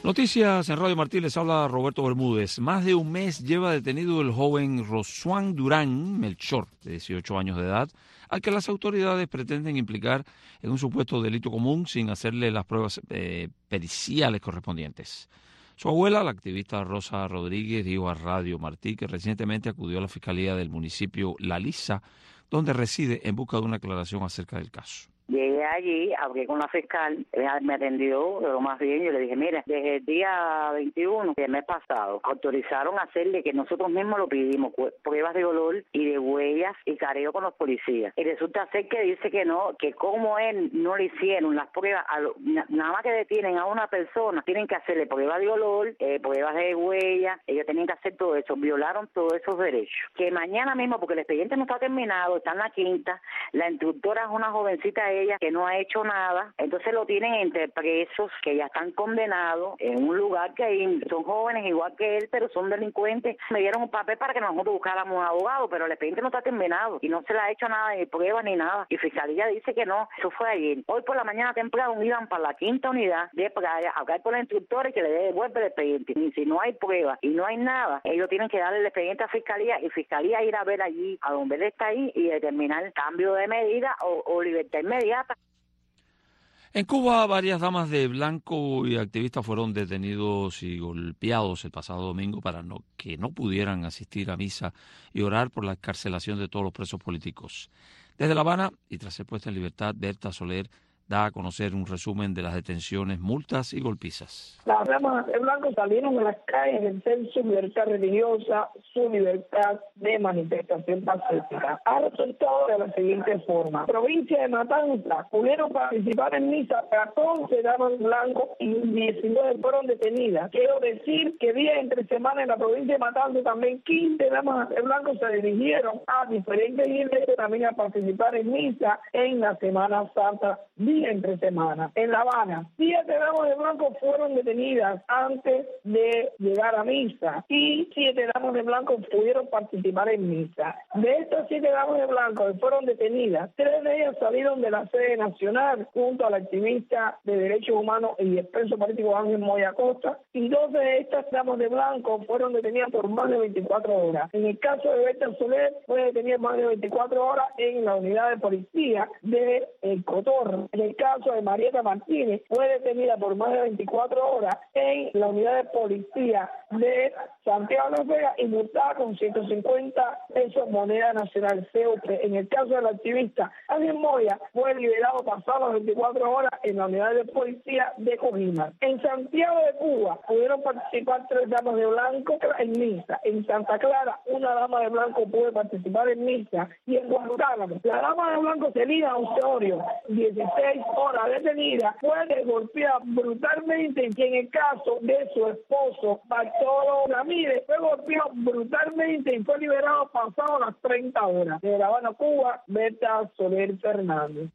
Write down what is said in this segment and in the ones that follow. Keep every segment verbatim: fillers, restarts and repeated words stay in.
Noticias en Radio Martí, les habla Roberto Bermúdez. Más de un mes lleva detenido el joven Rosuán Durán Melchor, de dieciocho años de edad, al que las autoridades pretenden implicar en un supuesto delito común sin hacerle las pruebas eh, periciales correspondientes. Su abuela, la activista Rosa Rodríguez, dijo a Radio Martí que recientemente acudió a la Fiscalía del municipio La Lisa, donde reside, en busca de una aclaración acerca del caso. Llegué allí, hablé con la fiscal, ella me atendió lo más bien. Yo le dije, mira, desde el día veintiuno del mes pasado autorizaron a hacerle, que nosotros mismos lo pedimos, pruebas de olor y de huellas y careo con los policías. Y resulta ser que dice que no, que como él no le hicieron las pruebas, a lo, nada más que detienen a una persona, tienen que hacerle pruebas de olor, eh, pruebas de huellas, ellos tenían que hacer todo eso, violaron todos esos derechos. Que mañana mismo, porque el expediente no está terminado, está en la quinta, la instructora es una jovencita ella que no ha hecho nada, entonces lo tienen entre presos que ya están condenados en un lugar que hay, son jóvenes igual que él, pero son delincuentes. Me dieron un papel para que nosotros buscáramos un abogado, pero el expediente no está terminado y no se le ha hecho nada, ni prueba ni nada, y fiscalía dice que no. Eso fue ayer. Hoy por la mañana temprano iban para la quinta unidad de playa a hablar con los instructores que le devuelve el expediente, y si no hay prueba y no hay nada, ellos tienen que darle el expediente a fiscalía y fiscalía ir a ver allí a donde él está ahí y determinar cambio de medida o, o libertad inmediata. En Cuba, varias damas de blanco y activistas fueron detenidos y golpeados el pasado domingo para no, que no pudieran asistir a misa y orar por la excarcelación de todos los presos políticos. Desde La Habana, y tras ser puesta en libertad, Berta Soler da a conocer un resumen de las detenciones, multas y golpizas. Las damas de blanco salieron a las calles a ejercer su libertad religiosa, su libertad de manifestación pacífica. Ha resultado de la siguiente forma. Provincia de Matanzas pudieron participar en misa catorce damas de blanco y diecinueve fueron detenidas. Quiero decir que día entre semana en la provincia de Matanzas también quince damas de blanco se dirigieron a diferentes iglesias también a participar en misa en la Semana Santa entre semana. En La Habana, siete damas de blanco fueron detenidas antes de llegar a misa y siete damas de blanco pudieron participar en misa. De estas siete damas de blanco que fueron detenidas, tres de ellas salieron de la sede nacional junto al activista de derechos humanos y expreso político Ángel Moya Costa, y dos de estas damas de blanco fueron detenidas por más de veinticuatro horas. En el caso de Berta Soler, fue detenida más de veinticuatro horas en la unidad de policía de El Cotorro. En el caso de Marieta Martínez, fue detenida por más de veinticuatro horas en la unidad de policía de Santiago de Las Vegas y multada con ciento cincuenta pesos moneda nacional C O P. En el caso del activista Ángel Moya, fue liberado pasadas las veinticuatro horas en la unidad de policía de Cojima. En Santiago de Cuba pudieron participar tres damas de blanco en misa. En Santa Clara, una dama de blanco pudo participar en misa. Y en Guantánamo, la dama de blanco Celina Osorio, dieciséis horas detenida, fue golpeada brutalmente, y en el caso de su esposo Bartolo Ramírez fue golpeado brutalmente y fue liberado pasado las treinta horas. De La Habana, Cuba, Berta Soler Fernández.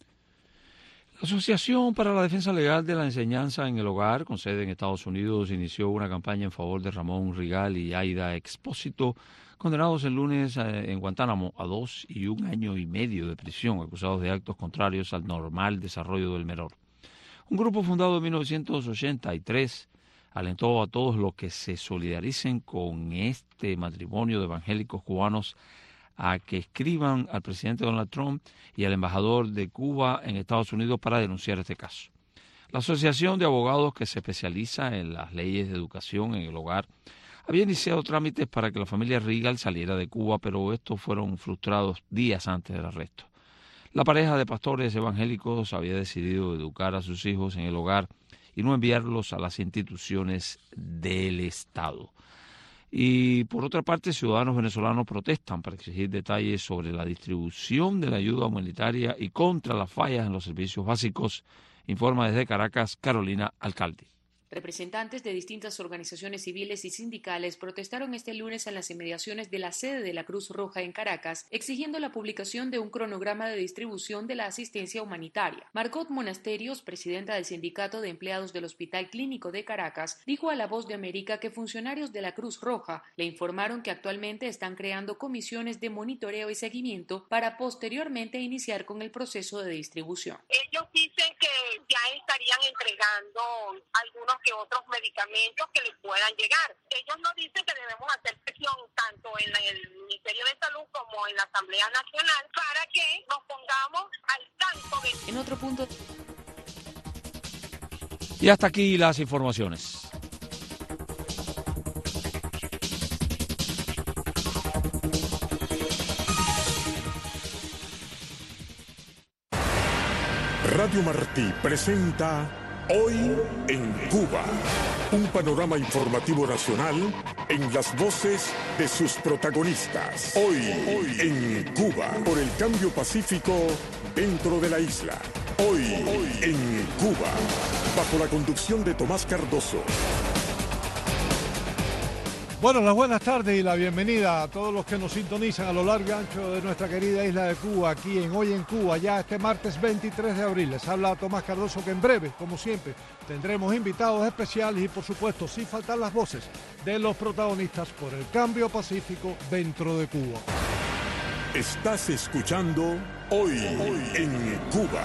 La Asociación para la Defensa Legal de la Enseñanza en el Hogar, con sede en Estados Unidos, inició una campaña en favor de Ramón Rigal y Aida Expósito, condenados el lunes en Guantánamo a dos y un año y medio de prisión, acusados de actos contrarios al normal desarrollo del menor. Un grupo fundado en mil novecientos ochenta y tres alentó a todos los que se solidaricen con este matrimonio de evangélicos cubanos a que escriban al presidente Donald Trump y al embajador de Cuba en Estados Unidos para denunciar este caso. La Asociación de Abogados, que se especializa en las leyes de educación en el hogar, había iniciado trámites para que la familia Rigal saliera de Cuba, pero estos fueron frustrados días antes del arresto. La pareja de pastores evangélicos había decidido educar a sus hijos en el hogar y no enviarlos a las instituciones del Estado. Y por otra parte, ciudadanos venezolanos protestan para exigir detalles sobre la distribución de la ayuda humanitaria y contra las fallas en los servicios básicos, informa desde Caracas Carolina Alcalde. Representantes de distintas organizaciones civiles y sindicales protestaron este lunes en las inmediaciones de la sede de la Cruz Roja en Caracas, exigiendo la publicación de un cronograma de distribución de la asistencia humanitaria. Margot Monasterios, presidenta del Sindicato de Empleados del Hospital Clínico de Caracas, dijo a La Voz de América que funcionarios de la Cruz Roja le informaron que actualmente están creando comisiones de monitoreo y seguimiento para posteriormente iniciar con el proceso de distribución. Ellos dicen que ya estarían entregando algunos que otros medicamentos que les puedan llegar. Ellos nos dicen que debemos hacer presión tanto en el Ministerio de Salud como en la Asamblea Nacional para que nos pongamos al tanto de... En otro punto... Y hasta aquí las informaciones. Radio Martí presenta Hoy en Cuba, un panorama informativo nacional en las voces de sus protagonistas. Hoy, Hoy en Cuba, por el cambio pacífico dentro de la isla. Hoy, Hoy en Cuba, bajo la conducción de Tomás Cardoso. Bueno, las buenas tardes y la bienvenida a todos los que nos sintonizan a lo largo y ancho de nuestra querida isla de Cuba, aquí en Hoy en Cuba, ya este martes veintitrés de abril. Les habla Tomás Cardoso, que en breve, como siempre, tendremos invitados especiales y, por supuesto, sin faltar las voces de los protagonistas por el cambio pacífico dentro de Cuba. Estás escuchando Hoy, Hoy en Cuba.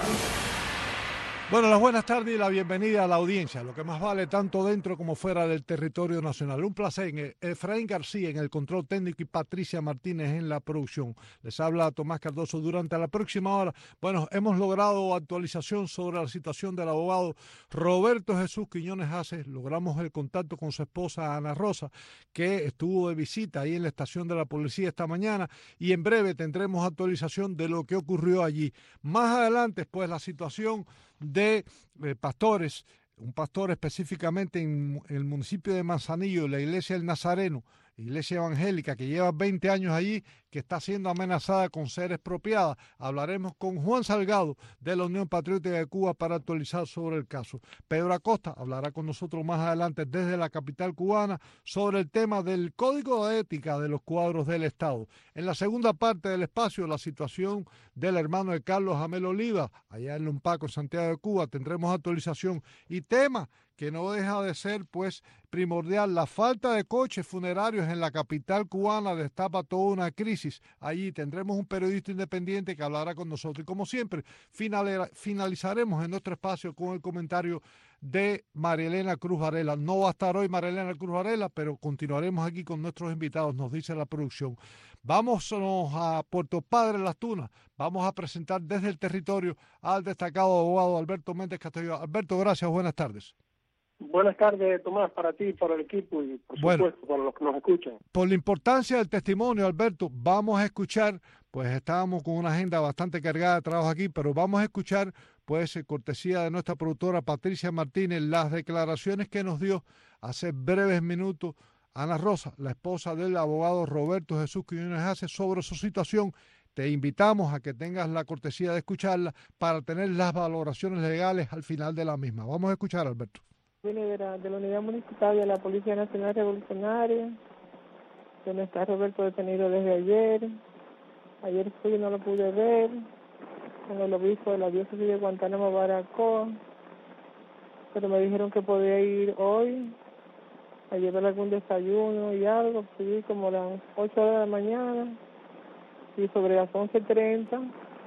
Bueno, las buenas tardes y la bienvenida a la audiencia, lo que más vale tanto dentro como fuera del territorio nacional. Un placer, Efraín García en el control técnico y Patricia Martínez en la producción. Les habla Tomás Cardoso. Durante la próxima hora, bueno, hemos logrado actualización sobre la situación del abogado Roberto Jesús Quiñones Aces. Logramos el contacto con su esposa Ana Rosa, que estuvo de visita ahí en la estación de la policía esta mañana, y en breve tendremos actualización de lo que ocurrió allí. Más adelante, pues, la situación de eh, pastores, un pastor específicamente en, en el municipio de Manzanillo, la iglesia del Nazareno, iglesia evangélica que lleva veinte años allí, que está siendo amenazada con ser expropiada. Hablaremos con Juan Salgado de la Unión Patriótica de Cuba para actualizar sobre el caso. Pedro Acosta hablará con nosotros más adelante desde la capital cubana sobre el tema del código de ética de los cuadros del Estado. En la segunda parte del espacio, la situación del hermano de Carlos Jamel Oliva, allá en Lompaco, Santiago de Cuba, tendremos actualización y tema que no deja de ser, pues, primordial. La falta de coches funerarios en la capital cubana destapa toda una crisis. Allí tendremos un periodista independiente que hablará con nosotros. Y como siempre, finalizaremos en nuestro espacio con el comentario de María Elena Cruz Varela. No va a estar hoy María Elena Cruz Varela, pero continuaremos aquí con nuestros invitados, nos dice la producción. Vamos a Puerto Padre Las Tunas. Vamos a presentar desde el territorio al destacado abogado Alberto Méndez Castillo. Alberto, gracias, buenas tardes. Buenas tardes, Tomás, para ti, para el equipo y, por bueno, supuesto, para los que nos escuchan. Por la importancia del testimonio, Alberto, vamos a escuchar, pues estábamos con una agenda bastante cargada de trabajo aquí, pero vamos a escuchar, pues, cortesía de nuestra productora Patricia Martínez, las declaraciones que nos dio hace breves minutos Ana Rosa, la esposa del abogado Roberto Jesús Quiñones Aces, sobre su situación. Te invitamos a que tengas la cortesía de escucharla para tener las valoraciones legales al final de la misma. Vamos a escuchar, Alberto. Viene de la, de la Unidad Municipal de la Policía Nacional Revolucionaria, donde está Roberto detenido desde ayer. Ayer fui y no lo pude ver, con el obispo de la diócesis de Guantánamo, Baracoa, pero me dijeron que podía ir hoy a llevar algún desayuno y algo. Fui como a las ocho de la mañana y sobre las once treinta,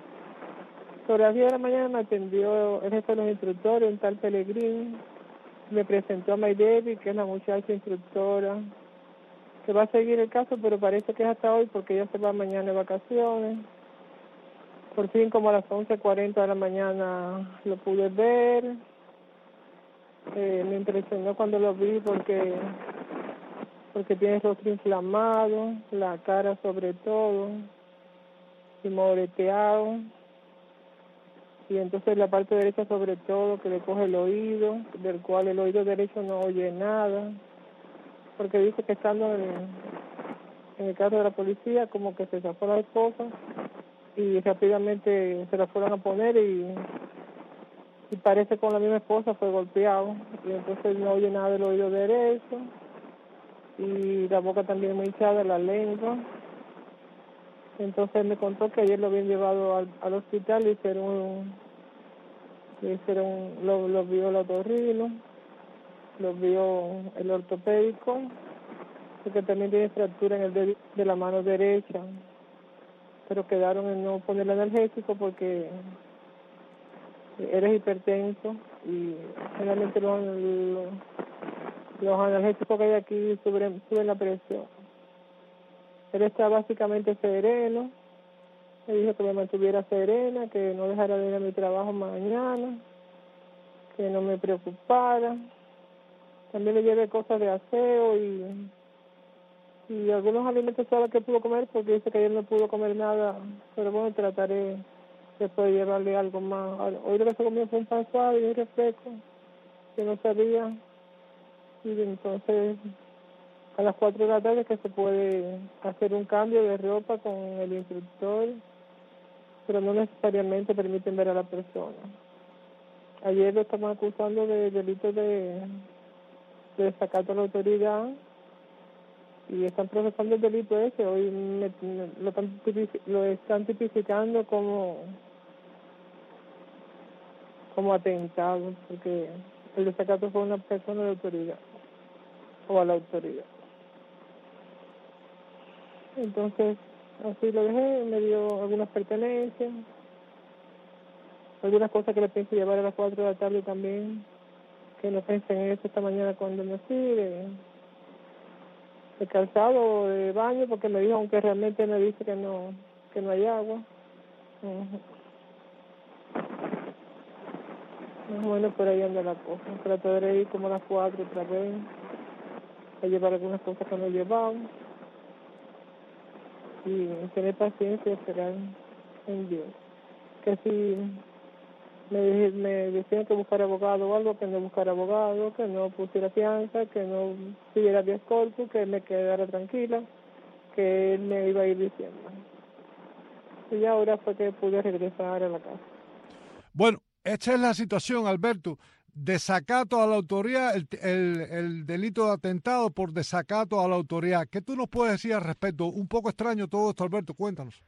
sobre las diez de la mañana me atendió el jefe de los instructores, un tal Pellegrini. Me presentó a Maydevi, que es la muchacha instructora, que va a seguir el caso, pero parece que es hasta hoy porque ella se va mañana de vacaciones. Por fin, como a las once cuarenta de la mañana lo pude ver. Eh, me impresionó cuando lo vi porque, porque tiene el rostro inflamado, la cara sobre todo, y moreteado. Y entonces la parte derecha sobre todo, que le coge el oído, del cual el oído derecho no oye nada, porque dice que estando en, en el caso de la policía, como que se zafó la esposa y rápidamente se la fueron a poner y, y parece que con la misma esposa fue golpeado, y entonces no oye nada del oído derecho, y la boca también muy hinchada, la lengua. Entonces me contó que ayer lo habían llevado al, al hospital y hicieron un, le hicieron, lo, lo vio el otorrino, lo vio el ortopédico, porque también tiene fractura en el dedo de la mano derecha, pero quedaron en no ponerle analgésico porque eres hipertenso y generalmente los, los, los analgésicos que hay aquí suben, suben la presión. Él está básicamente sereno, me dijo que me mantuviera serena, que no dejara de ir a mi trabajo mañana, que no me preocupara. También le llevé cosas de aseo y, y algunos alimentos suaves que pudo comer, porque dice que ayer no pudo comer nada, pero bueno, trataré después de llevarle algo más. Hoy lo que se comió fue un pan suave y un refresco, que no sabía, y entonces a las cuatro de la tarde que se puede hacer un cambio de ropa con el instructor, pero no necesariamente permiten ver a la persona. Ayer lo estaban acusando de delito de, de desacato a la autoridad y están procesando el delito ese. Hoy me, me, lo, están tipific, lo están tipificando como, como atentado, porque el desacato fue una persona de autoridad o a la autoridad. Entonces, así lo dejé, me dio algunas pertenencias, algunas cosas que le pienso llevar a las cuatro de la tarde también, que no pensé en eso esta mañana cuando me fui, de, de calzado o de baño, porque me dijo, aunque realmente me dice que no, que no hay agua. Uh-huh. Más o menos por ahí anda la cosa. Trataré de ir como a las cuatro otra vez, a llevar algunas cosas que no llevaba. Y tener paciencia y esperar en Dios. Que si me, me decían que buscar abogado o algo, que no buscara abogado, que no pusiera fianza, que no siguiera vías corpus, que me quedara tranquila, que él me iba a ir diciendo. Y ya ahora fue que pude regresar a la casa. Bueno, esta es la situación, Alberto. Desacato a la autoridad, el, el, el delito de atentado por desacato a la autoridad. ¿Qué tú nos puedes decir al respecto? Un poco extraño todo esto, Alberto, cuéntanos.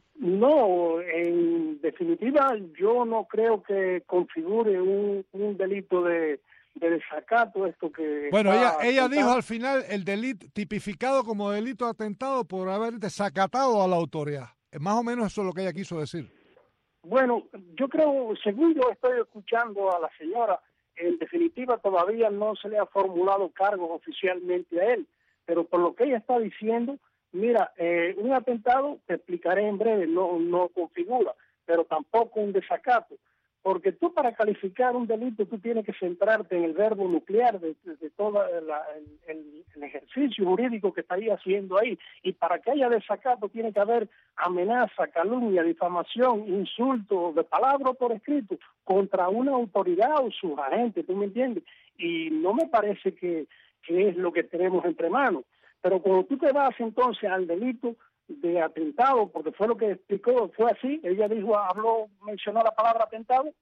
No, en definitiva yo no creo que configure un, un delito de, de desacato esto que... Bueno, ella ella dijo al final el delito tipificado como delito de atentado por haber desacatado a la autoridad. Más o menos eso es lo que ella quiso decir. Bueno, yo creo, según yo estoy escuchando a la señora, en definitiva todavía no se le ha formulado cargos oficialmente a él, pero por lo que ella está diciendo, mira, eh, un atentado, te explicaré en breve, no, no configura, pero tampoco un desacato, porque tú para calificar un delito tú tienes que centrarte en el verbo nuclear de, de, de todo el, el, el ejercicio jurídico que estaría haciendo ahí, y para que haya desacato tiene que haber amenaza, calumnia, difamación, insulto, de palabra por escrito, contra una autoridad o sus agentes, ¿tú me entiendes? Y no me parece que, que es lo que tenemos entre manos. Pero cuando tú te vas entonces al delito de atentado, porque fue lo que explicó, fue así, ella dijo, habló, mencionó la palabra atentado.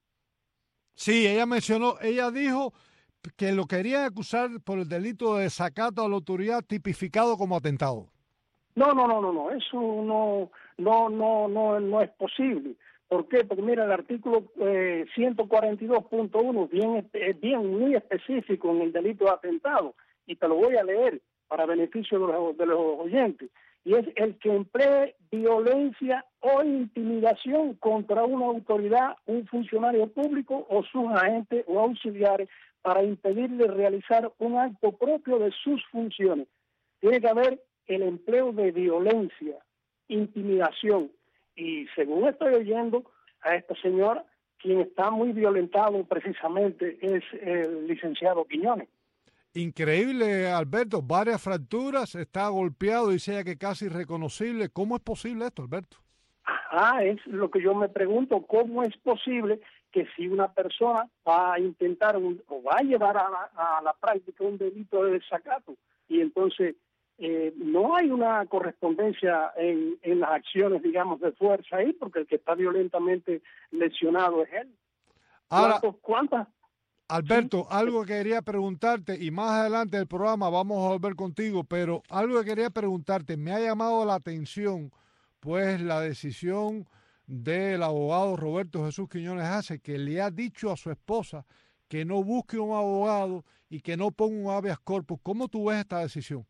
Sí, ella mencionó, ella dijo que lo quería acusar por el delito de desacato a la autoridad tipificado como atentado. No, no, no, no, no, eso no, no, no, no, no es posible. ¿Por qué? Porque mira, el artículo eh, ciento cuarenta y dos punto uno bien, es bien muy específico en el delito de atentado, y te lo voy a leer para beneficio de los, de los oyentes, y es el que emplee violencia o intimidación contra una autoridad, un funcionario público o sus agentes o auxiliares para impedirle realizar un acto propio de sus funciones. Tiene que haber el empleo de violencia, intimidación, y según estoy oyendo a esta señora, quien está muy violentado precisamente es el licenciado Quiñones. Increíble, Alberto, varias fracturas, está golpeado, dice ella que casi irreconocible. ¿Cómo es posible esto, Alberto? Ah, es lo que yo me pregunto, ¿cómo es posible que si una persona va a intentar un, o va a llevar a la, a la práctica un delito de desacato y entonces eh, no hay una correspondencia en, en las acciones, digamos, de fuerza ahí, porque el que está violentamente lesionado es él? Ahora, ¿Cuántas? Alberto, sí, algo que quería preguntarte, y más adelante del programa vamos a volver contigo, pero algo que quería preguntarte, me ha llamado la atención, pues la decisión del abogado Roberto Jesús Quiñones Hace, que le ha dicho a su esposa que no busque un abogado y que no ponga un habeas corpus. ¿Cómo tú ves esta decisión?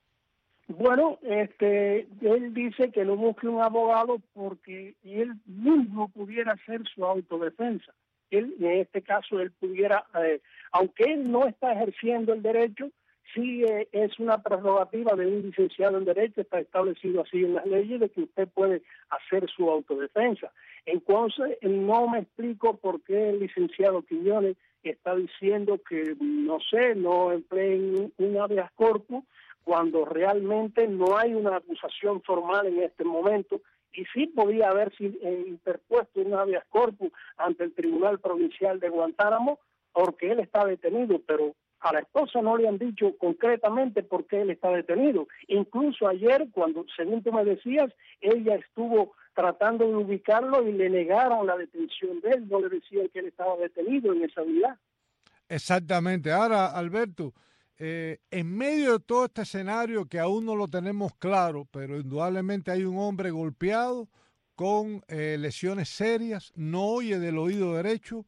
Bueno, este, él dice que no busque un abogado porque él mismo pudiera hacer su autodefensa. él, en este caso, él pudiera, eh, aunque él no está ejerciendo el derecho, sí eh, es una prerrogativa de un licenciado en Derecho, está establecido así en las leyes, de que usted puede hacer su autodefensa. Entonces, no me explico por qué el licenciado Quiñones está diciendo que, no sé, no empleen un habeas corpus, cuando realmente no hay una acusación formal en este momento, y sí podía haber eh, interpuesto un habeas corpus ante el Tribunal Provincial de Guantánamo, porque él está detenido, pero a la esposa no le han dicho concretamente por qué él está detenido. Incluso ayer, cuando, según tú me decías, ella estuvo tratando de ubicarlo y le negaron la detención de él, no le decían que él estaba detenido en esa unidad. Exactamente. Ahora, Alberto, eh, en medio de todo este escenario que aún no lo tenemos claro, pero indudablemente hay un hombre golpeado con eh, lesiones serias, no oye del oído derecho,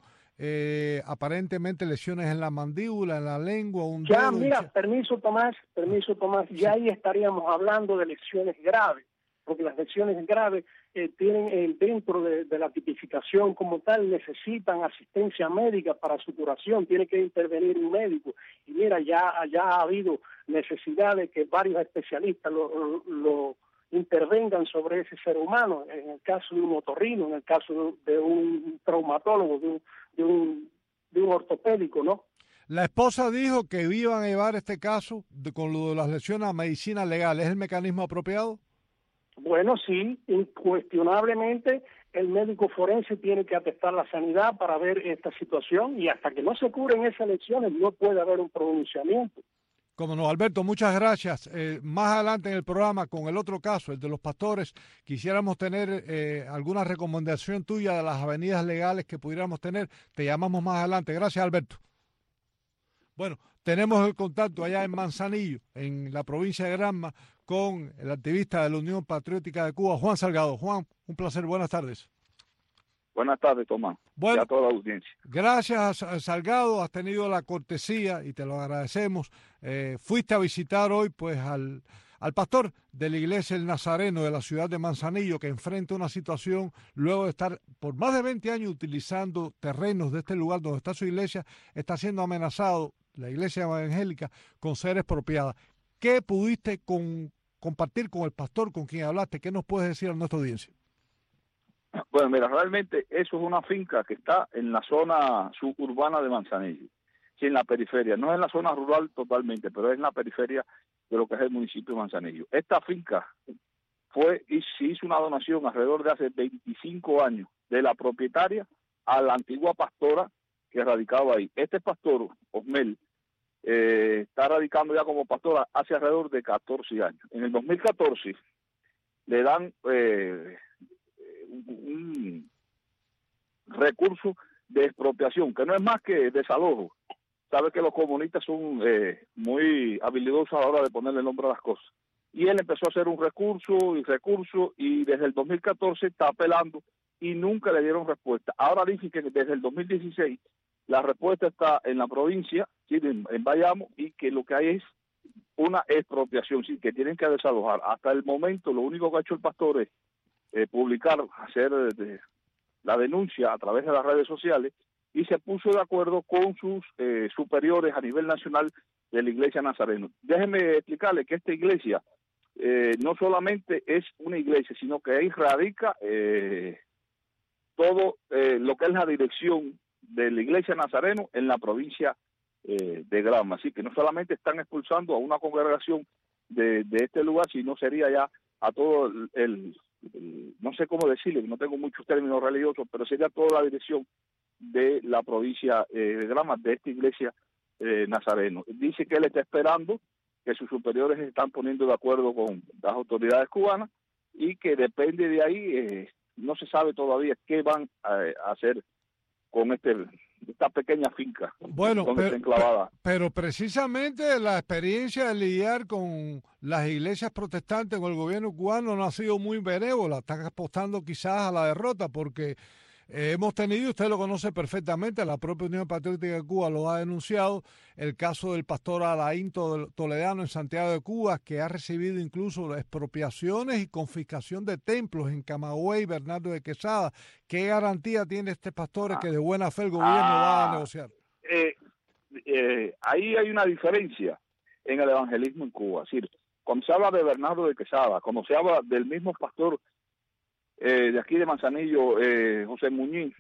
eh, aparentemente lesiones en la mandíbula, en la lengua, un Ya, dedo. mira, y... permiso Tomás, permiso Tomás, ya ahí estaríamos hablando de lesiones graves, porque las lesiones graves eh, tienen eh, dentro de, de la tipificación como tal, necesitan asistencia médica para su curación, tiene que intervenir un médico. Y mira, ya, ya ha habido necesidad de que varios especialistas lo, lo intervengan sobre ese ser humano, en el caso de un otorrino, en el caso de, de un traumatólogo, de un, de un, de un ortopédico, ¿no? La esposa dijo que iban a llevar este caso de, con lo de las lesiones a medicina legal. ¿Es el mecanismo apropiado? Bueno, sí, incuestionablemente el médico forense tiene que atestar la sanidad para ver esta situación, y hasta que no se curen esas lesiones no puede haber un pronunciamiento. Como no, Alberto, muchas gracias. Eh, más adelante en el programa, con el otro caso, el de los pastores, quisiéramos tener eh, alguna recomendación tuya de las avenidas legales que pudiéramos tener. Te llamamos más adelante. Gracias, Alberto. Bueno, tenemos el contacto allá en Manzanillo, en la provincia de Granma, con el activista de la Unión Patriótica de Cuba, Juan Salgado. Juan, un placer, buenas tardes. Buenas tardes, Tomás. Bueno, y a toda la audiencia. Gracias, Salgado, has tenido la cortesía y te lo agradecemos. Eh, fuiste a visitar hoy pues al, al pastor de la iglesia El Nazareno de la ciudad de Manzanillo, que enfrenta una situación luego de estar por más de veinte años utilizando terrenos de este lugar donde está su iglesia, está siendo amenazado la iglesia evangélica con ser expropiada. ¿Qué pudiste con, compartir con el pastor con quien hablaste? ¿Qué nos puedes decir a nuestra audiencia? Bueno, mira, realmente eso es una finca que está en la zona suburbana de Manzanillo, sí, en la periferia. No es en la zona rural totalmente, pero es en la periferia de lo que es el municipio de Manzanillo. Esta finca fue y se hizo una donación alrededor de hace veinticinco años de la propietaria a la antigua pastora que radicaba ahí. Este pastor, Osmel, eh, está radicando ya como pastora hace alrededor de catorce años. En el dos mil catorce le dan eh, un recurso de expropiación, que no es más que desalojo. Sabe que los comunistas son eh, muy habilidosos a la hora de ponerle nombre a las cosas. Y él empezó a hacer un recurso y recurso, y desde el dos mil catorce está apelando y nunca le dieron respuesta. Ahora dicen que desde el dos mil dieciséis la respuesta está en la provincia, ¿sí?, en, en Bayamo, y que lo que hay es una expropiación, sí, que tienen que desalojar. Hasta el momento lo único que ha hecho el pastor es eh, publicar, hacer eh, la denuncia a través de las redes sociales, y se puso de acuerdo con sus eh, superiores a nivel nacional de la Iglesia Nazareno. Déjeme explicarle que esta iglesia eh, no solamente es una iglesia, sino que ahí radica eh, todo eh, lo que es la dirección de la Iglesia Nazareno en la provincia eh, de Granma. Así que no solamente están expulsando a una congregación de, de este lugar, sino sería ya a todo el, el, el, no sé cómo decirle, no tengo muchos términos religiosos, pero sería toda la dirección de la provincia eh, de Granma, de esta Iglesia eh, Nazareno. Dice que él está esperando que sus superiores se están poniendo de acuerdo con las autoridades cubanas, y que depende de ahí, eh, no se sabe todavía qué van a, a hacer con este esta pequeña finca. Bueno, donde pero, está enclavada. pero precisamente la experiencia de lidiar con las iglesias protestantes, con el gobierno cubano, no ha sido muy benévola. Están apostando quizás a la derrota, porque Eh, hemos tenido, usted lo conoce perfectamente, la propia Unión Patriótica de Cuba lo ha denunciado, el caso del pastor Alain Toledano en Santiago de Cuba, que ha recibido incluso expropiaciones y confiscación de templos en Camagüey, Bernardo de Quesada. ¿Qué garantía tiene este pastor ah, que de buena fe el gobierno ah, va a negociar? Eh, eh, ahí hay una diferencia en el evangelismo en Cuba. Es decir, cuando se habla de Bernardo de Quesada, cuando se habla del mismo pastor eh, de aquí de Manzanillo, eh, José Muñiz,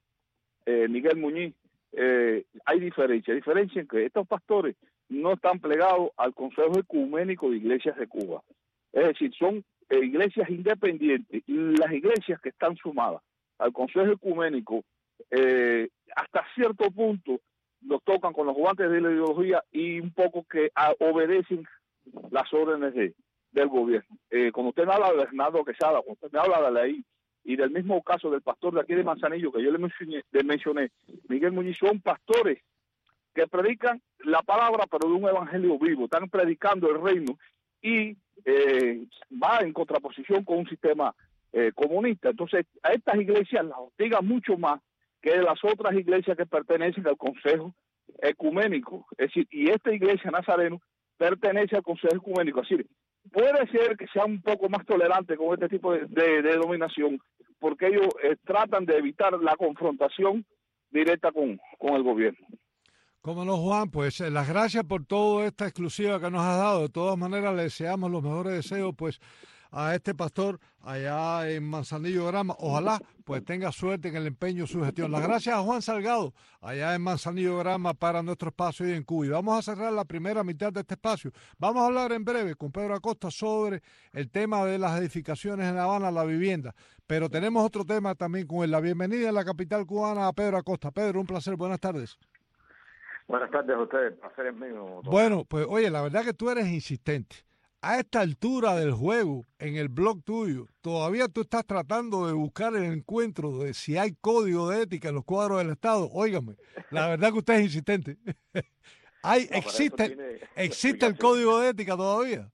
eh, Miguel Muñiz, eh, hay diferencia. Diferencia en que estos pastores no están plegados al Consejo Ecuménico de Iglesias de Cuba. Es decir, son eh, iglesias independientes, y las iglesias que están sumadas al Consejo Ecuménico eh, hasta cierto punto los tocan con los guantes de la ideología y un poco que a, obedecen las órdenes de, del gobierno. Eh, cuando usted me habla de Bernardo Quesada, cuando usted me habla de la I y del mismo caso del pastor de aquí de Manzanillo que yo le mencioné, le mencioné Miguel Muñiz, son pastores que predican la palabra pero de un evangelio vivo, están predicando el reino y eh, va en contraposición con un sistema eh, comunista. Entonces a estas iglesias las hostigan mucho más que las otras iglesias que pertenecen al Consejo Ecuménico. Es decir, y esta iglesia Nazareno pertenece al Consejo Ecuménico. Es decir, puede ser que sea un poco más tolerante con este tipo de, de, de dominación, porque ellos eh, tratan de evitar la confrontación directa con, con el gobierno. Cómo no, Juan, pues eh, las gracias por toda esta exclusiva que nos has dado. De todas maneras, le deseamos los mejores deseos, pues, a este pastor allá en Manzanillo Grama. Ojalá pues tenga suerte en el empeño de su gestión. Las gracias a Juan Salgado allá en Manzanillo Grama para nuestro espacio hoy en Cuba. Y vamos a cerrar la primera mitad de este espacio. Vamos a hablar en breve con Pedro Acosta sobre el tema de las edificaciones en La Habana, la vivienda. Pero tenemos otro tema también con él. La bienvenida en la capital cubana a Pedro Acosta. Pedro, un placer. Buenas tardes. Buenas tardes a ustedes. El placer es mío. Doctor. Bueno, pues oye, la verdad que tú eres insistente. A esta altura del juego, en el blog tuyo, todavía tú estás tratando de buscar el encuentro de si hay código de ética en los cuadros del Estado. Óigame, la verdad que usted es insistente. hay, no, existe tiene, existe el código de ética todavía.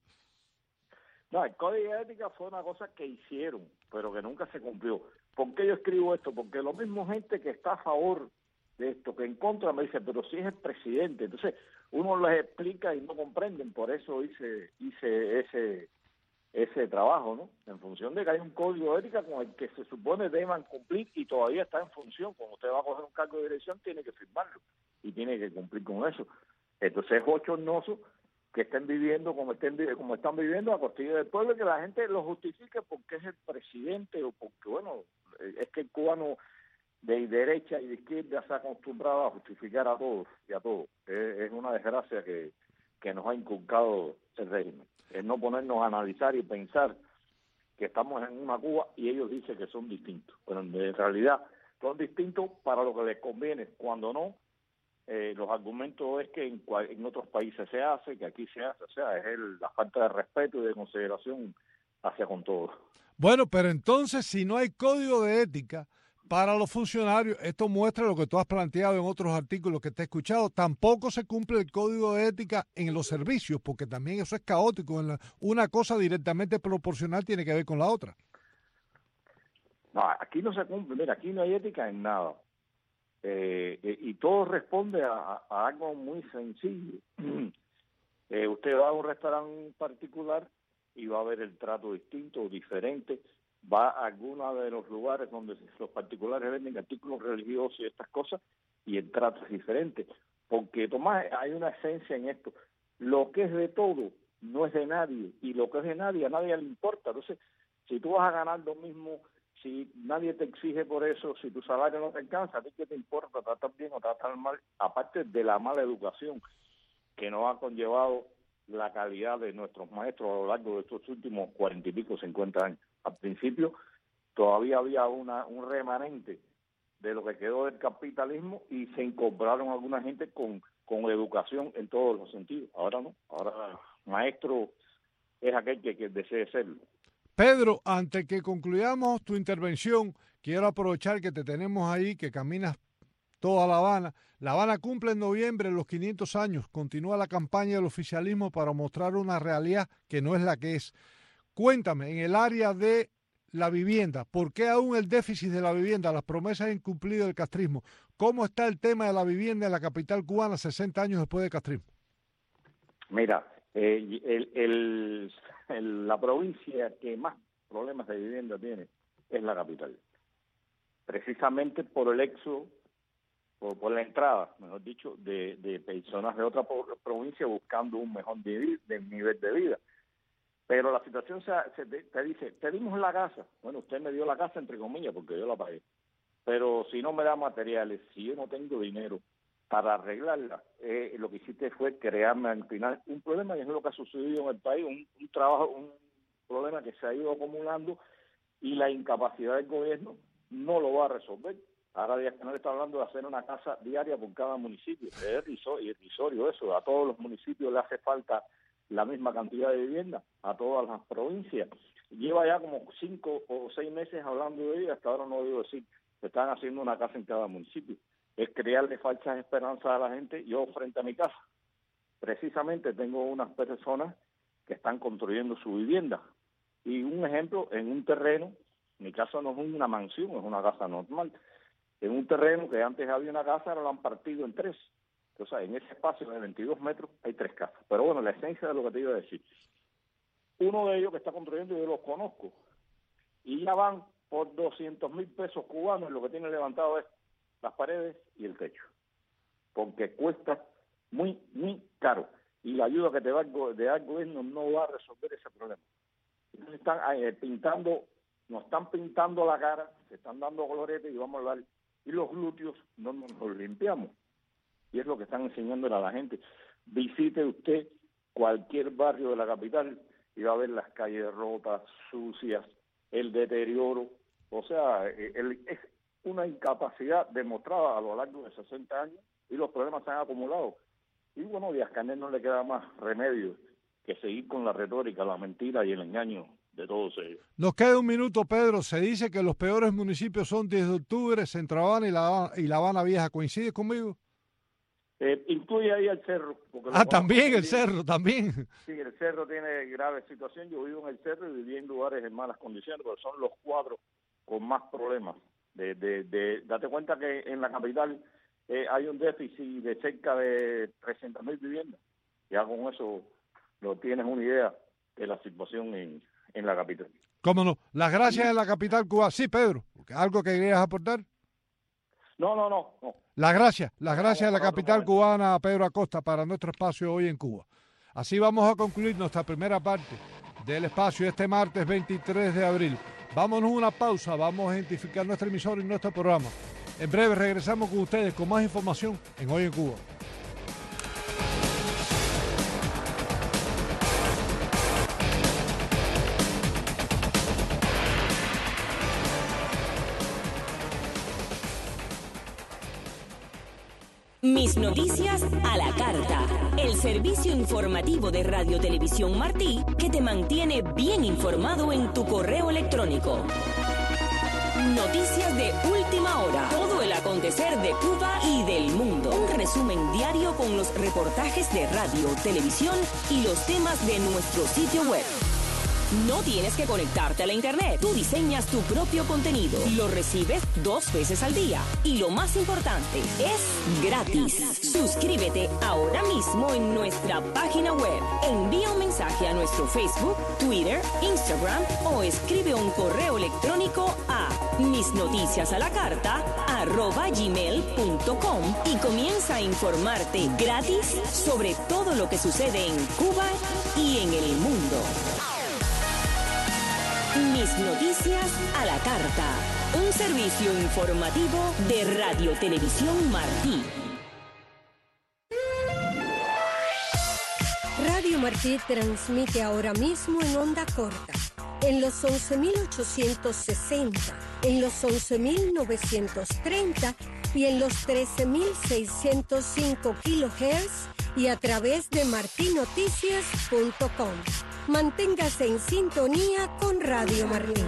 No, el código de ética fue una cosa que hicieron, pero que nunca se cumplió. ¿Por qué yo escribo esto? Porque lo mismo gente que está a favor de esto, que en contra, me dice, pero si es el presidente. Entonces, uno les explica y no comprenden, por eso hice hice ese ese trabajo, ¿no? En función de que hay un código de ética con el que se supone deban cumplir y todavía está en función. Cuando usted va a coger un cargo de dirección, tiene que firmarlo y tiene que cumplir con eso. Entonces es bochornoso que estén viviendo como estén como están viviendo a costilla del pueblo y que la gente lo justifique porque es el presidente o porque, bueno, es que el cubano de derecha y de izquierda se ha acostumbrado a justificar a todos y a todos. Es, es una desgracia que, que nos ha inculcado el régimen. Es no ponernos a analizar y pensar que estamos en una Cuba y ellos dicen que son distintos. Pero en realidad son distintos para lo que les conviene. Cuando no, eh, los argumentos es que en, en otros países se hace, que aquí se hace. O sea, es el, la falta de respeto y de consideración hacia con todos. Bueno, pero entonces si no hay código de ética para los funcionarios, esto muestra lo que tú has planteado en otros artículos que te he escuchado. Tampoco se cumple el código de ética en los servicios, porque también eso es caótico. En la, una cosa directamente proporcional tiene que ver con la otra. No, aquí no se cumple. Mira, aquí no hay ética en nada. Eh, eh, y todo responde a, a algo muy sencillo. eh, usted va a un restaurante particular y va a ver el trato distinto o diferente. Va a alguno de los lugares donde los particulares venden artículos religiosos y estas cosas y el trato es diferente. Porque, Tomás, hay una esencia en esto. Lo que es de todo no es de nadie y lo que es de nadie a nadie le importa. Entonces, si tú vas a ganar lo mismo, si nadie te exige por eso, si tu salario no te alcanza, ¿a ti qué te importa tratar bien o tratar mal? Aparte de la mala educación que nos ha conllevado la calidad de nuestros maestros a lo largo de estos últimos cuarenta y pico, cincuenta años. Al principio todavía había una un remanente de lo que quedó del capitalismo y se incorporaron alguna gente con, con educación en todos los sentidos. Ahora no, ahora maestro es aquel que, que desee serlo. Pedro, antes que concluyamos tu intervención, quiero aprovechar que te tenemos ahí, que caminas toda La Habana. La Habana cumple en noviembre los quinientos años. Continúa la campaña del oficialismo para mostrar una realidad que no es la que es. Cuéntame, en el área de la vivienda. ¿Por qué aún el déficit de la vivienda, las promesas incumplidas del castrismo? ¿Cómo está el tema de la vivienda en la capital cubana sesenta años después del castrismo? Mira, eh, el, el, el, la provincia que más problemas de vivienda tiene es la capital. Precisamente por el éxodo, por, por la entrada, mejor dicho, de, de personas de otra provincia buscando un mejor de, de nivel de vida. Pero la situación se, se te, te dice, te dimos la casa. Bueno, usted me dio la casa entre comillas porque yo la pagué. Pero si no me da materiales, si yo no tengo dinero para arreglarla, eh, lo que hiciste fue crearme al final un problema, y es lo que ha sucedido en el país, un, un trabajo, un problema que se ha ido acumulando, y la incapacidad del gobierno no lo va a resolver. Ahora Díaz Canel está hablando de hacer una casa diaria por cada municipio. Es irrisorio eso. A todos los municipios le hace falta la misma cantidad de vivienda, a todas las provincias. Lleva ya como cinco o seis meses hablando de ella, hasta ahora no debo decir que están haciendo una casa en cada municipio. Es crearle falsas esperanzas a la gente. Yo frente a mi casa, precisamente tengo unas personas que están construyendo su vivienda. Y un ejemplo, en un terreno, mi casa no es una mansión, es una casa normal. En un terreno que antes había una casa, ahora lo han partido en tres. Entonces, en ese espacio de veintidós metros hay tres casas. Pero bueno, la esencia de lo que te iba a decir. Uno de ellos que está construyendo, yo los conozco, y ya van por doscientos mil pesos cubanos, lo que tiene levantado es las paredes y el techo. Porque cuesta muy, muy caro. Y la ayuda que te va de dar el gobierno no va a resolver ese problema. Entonces están eh, pintando, nos están pintando la cara, se están dando coloretes y vamos a hablar. Y los glúteos no nos los limpiamos. Y es lo que están enseñándole a la gente. Visite usted cualquier barrio de la capital y va a ver las calles rotas, sucias, el deterioro. O sea, el, es una incapacidad demostrada a lo largo de sesenta años y los problemas se han acumulado. Y bueno, a Díaz Canel no le queda más remedio que seguir con la retórica, la mentira y el engaño de todos ellos. Nos queda un minuto, Pedro. Se dice que los peores municipios son diez de octubre, Centro Habana y La, y La Habana Vieja. ¿Coincides conmigo? Eh, incluye ahí el cerro. Ah, también el cerro, también. Sí, el cerro tiene grave situación. Yo vivo en el cerro y viví en lugares en malas condiciones, pero son los cuatro con más problemas. De, de, de, date cuenta que en la capital eh, hay un déficit de cerca de trescientas mil viviendas. Ya con eso lo tienes una idea de la situación en, en la capital. ¿Cómo no? Las gracias de la capital cubana. Sí, Pedro, ¿algo que querías aportar? No, no, no. no. Las gracias, las gracias de la capital cubana, Pedro Acosta, para nuestro espacio hoy en Cuba. Así vamos a concluir nuestra primera parte del espacio este martes veintitrés de abril. Vámonos a una pausa, vamos a identificar nuestra emisora y nuestro programa. En breve regresamos con ustedes con más información en Hoy en Cuba. Mis noticias a la carta. El servicio informativo de Radio Televisión Martí que te mantiene bien informado en tu correo electrónico. Noticias de última hora. Todo el acontecer de Cuba y del mundo. Un resumen diario con los reportajes de radio, televisión y los temas de nuestro sitio web. No tienes que conectarte a la internet. Tú diseñas tu propio contenido. Lo recibes dos veces al día. Y lo más importante, es gratis. Suscríbete ahora mismo en nuestra página web. Envía un mensaje a nuestro Facebook, Twitter, Instagram o escribe un correo electrónico a misnoticiasalacarta arroba gmail punto com y comienza a informarte gratis sobre todo lo que sucede en Cuba y en el mundo. Mis noticias a la carta. Un servicio informativo de Radio Televisión Martí. Radio Martí transmite ahora mismo en onda corta, en los once mil ochocientos sesenta, en los once mil novecientos treinta y en los trece mil seiscientos cinco kilohertz y a través de martí noticias punto com. Manténgase en sintonía con Radio Martí.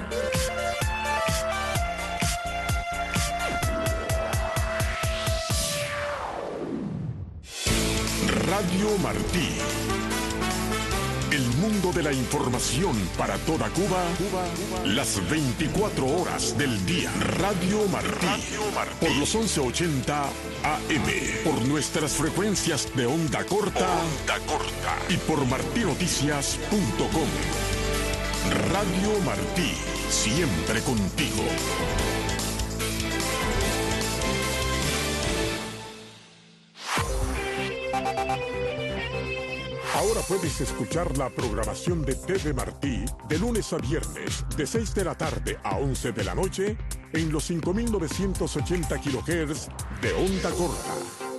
Radio Martí. El mundo de la información para toda Cuba, Cuba, Cuba. Las veinticuatro horas del día. Radio Martí. Radio Martí. Por los once ochenta A M. Por nuestras frecuencias de onda corta. Onda corta. Y por martí noticias punto com. Radio Martí. Siempre contigo. Ahora puedes escuchar la programación de T V Martí de lunes a viernes de seis de la tarde a once de la noche en los cinco mil novecientos ochenta kilohertz de onda corta.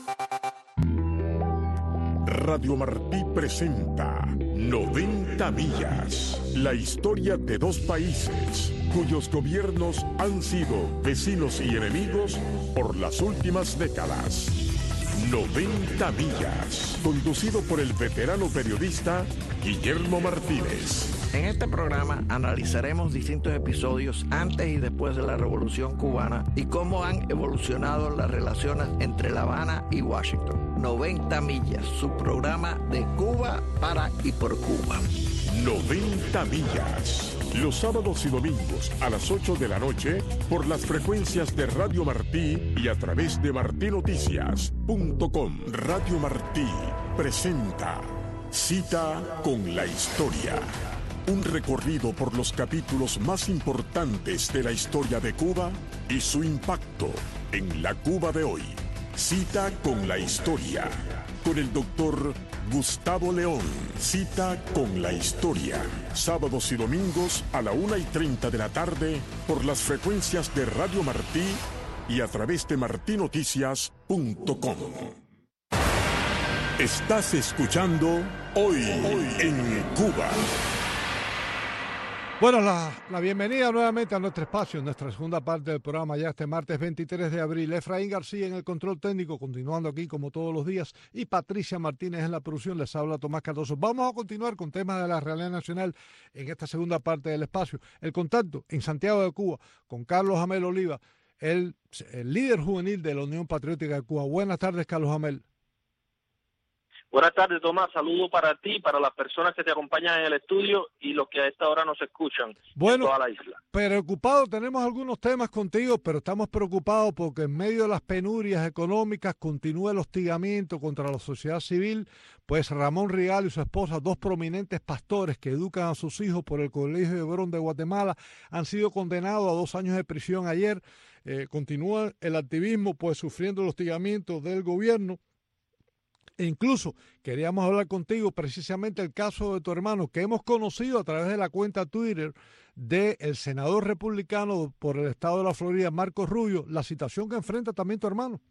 Radio Martí presenta noventa millas, la historia de dos países cuyos gobiernos han sido vecinos y enemigos por las últimas décadas. noventa millas, conducido por el veterano periodista Guillermo Martínez. En este programa analizaremos distintos episodios antes y después de la Revolución Cubana y cómo han evolucionado las relaciones entre La Habana y Washington. noventa millas, su programa de Cuba para y por Cuba. noventa millas. Los sábados y domingos a las ocho de la noche por las frecuencias de Radio Martí y a través de martí noticias punto com. Radio Martí presenta Cita con la Historia. Un recorrido por los capítulos más importantes de la historia de Cuba y su impacto en la Cuba de hoy. Cita con la Historia. Con el doctor Gustavo León. Cita con la Historia. Sábados y domingos a la una y treinta de la tarde por las frecuencias de Radio Martí y a través de martí noticias punto com. Estás escuchando Hoy, Hoy en Cuba. Bueno, la, la bienvenida nuevamente a nuestro espacio, en nuestra segunda parte del programa, ya este martes veintitrés de abril. Efraín García en el control técnico, continuando aquí como todos los días, y Patricia Martínez en la producción. Les habla Tomás Cardoso. Vamos a continuar con temas de la realidad nacional en esta segunda parte del espacio. El contacto en Santiago de Cuba con Carlos Jamel Oliva, el, el líder juvenil de la Unión Patriótica de Cuba. Buenas tardes, Carlos Jamel. Buenas tardes, Tomás. Saludo para ti, para las personas que te acompañan en el estudio y los que a esta hora nos escuchan bueno, en toda la isla. Preocupado, tenemos algunos temas contigo, pero estamos preocupados porque en medio de las penurias económicas continúa el hostigamiento contra la sociedad civil. Pues Ramón Rigal y su esposa, dos prominentes pastores que educan a sus hijos por el Colegio de Hebrón de Guatemala, han sido condenados a dos años de prisión ayer. Eh, continúa el activismo, pues sufriendo el hostigamiento del gobierno. E incluso queríamos hablar contigo precisamente el caso de tu hermano, que hemos conocido a través de la cuenta Twitter del senador republicano por el estado de la Florida, Marcos Rubio, la situación que enfrenta también tu hermano.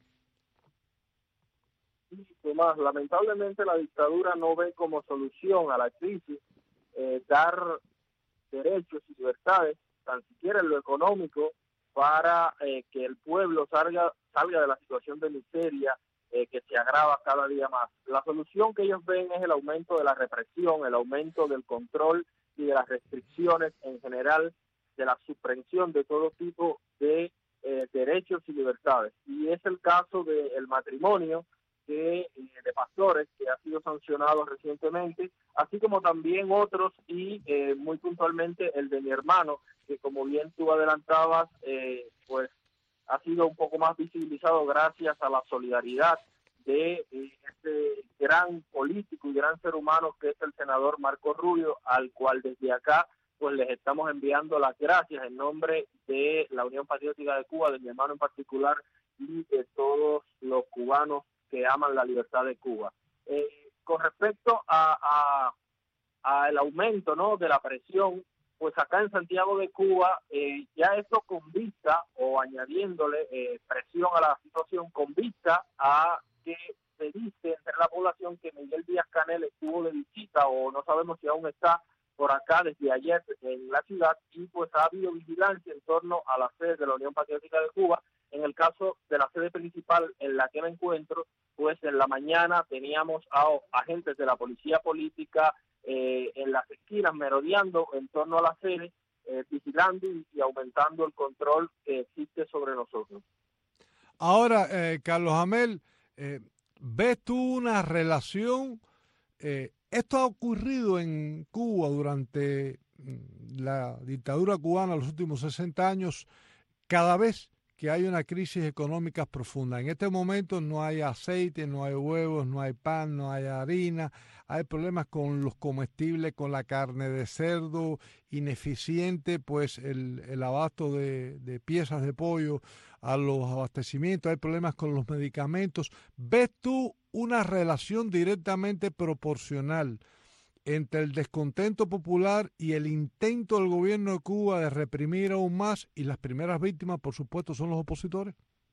Tomás, lamentablemente la dictadura no ve como solución a la crisis eh, dar derechos y libertades, tan siquiera en lo económico, para eh, que el pueblo salga, salga de la situación de miseria Eh, que se agrava cada día más. La solución que ellos ven es el aumento de la represión, el aumento del control y de las restricciones en general, de la suspensión de todo tipo de eh, derechos y libertades. Y es el caso del matrimonio que, eh, de pastores que ha sido sancionado recientemente, así como también otros y eh, muy puntualmente el de mi hermano, que como bien tú adelantabas, eh, pues ha sido un poco más visibilizado gracias a la solidaridad de eh, este gran político y gran ser humano que es el senador Marcos Rubio, al cual desde acá pues les estamos enviando las gracias en nombre de la Unión Patriótica de Cuba, de mi hermano en particular, y de todos los cubanos que aman la libertad de Cuba. Eh, con respecto a, a, a el aumento, ¿no?, de la presión, pues acá en Santiago de Cuba, eh, ya esto con vista, o añadiéndole eh, presión a la situación, con vista a que se dice entre la población que Miguel Díaz-Canel estuvo de visita, o no sabemos si aún está por acá desde ayer en la ciudad, y pues ha habido vigilancia en torno a la sede de la Unión Patriótica de Cuba. En el caso de la sede principal en la que me encuentro, pues en la mañana teníamos a agentes de la policía política, Eh, en las esquinas merodeando en torno a la sede, eh, vigilando y, y aumentando el control que existe sobre nosotros. Ahora, eh, Carlos Jamel, eh, ¿ves tú una relación eh, esto ha ocurrido en Cuba durante la dictadura cubana los últimos sesenta años, cada vez que hay una crisis económica profunda. En este momento no hay aceite, no hay huevos, no hay pan, no hay harina, hay problemas con los comestibles, con la carne de cerdo, ineficiente pues el, el abasto de, de piezas de pollo a los abastecimientos, hay problemas con los medicamentos. ¿Ves tú una relación directamente proporcional entre el descontento popular y el intento del gobierno de Cuba de reprimir aún más, y las primeras víctimas, por supuesto, son los opositores?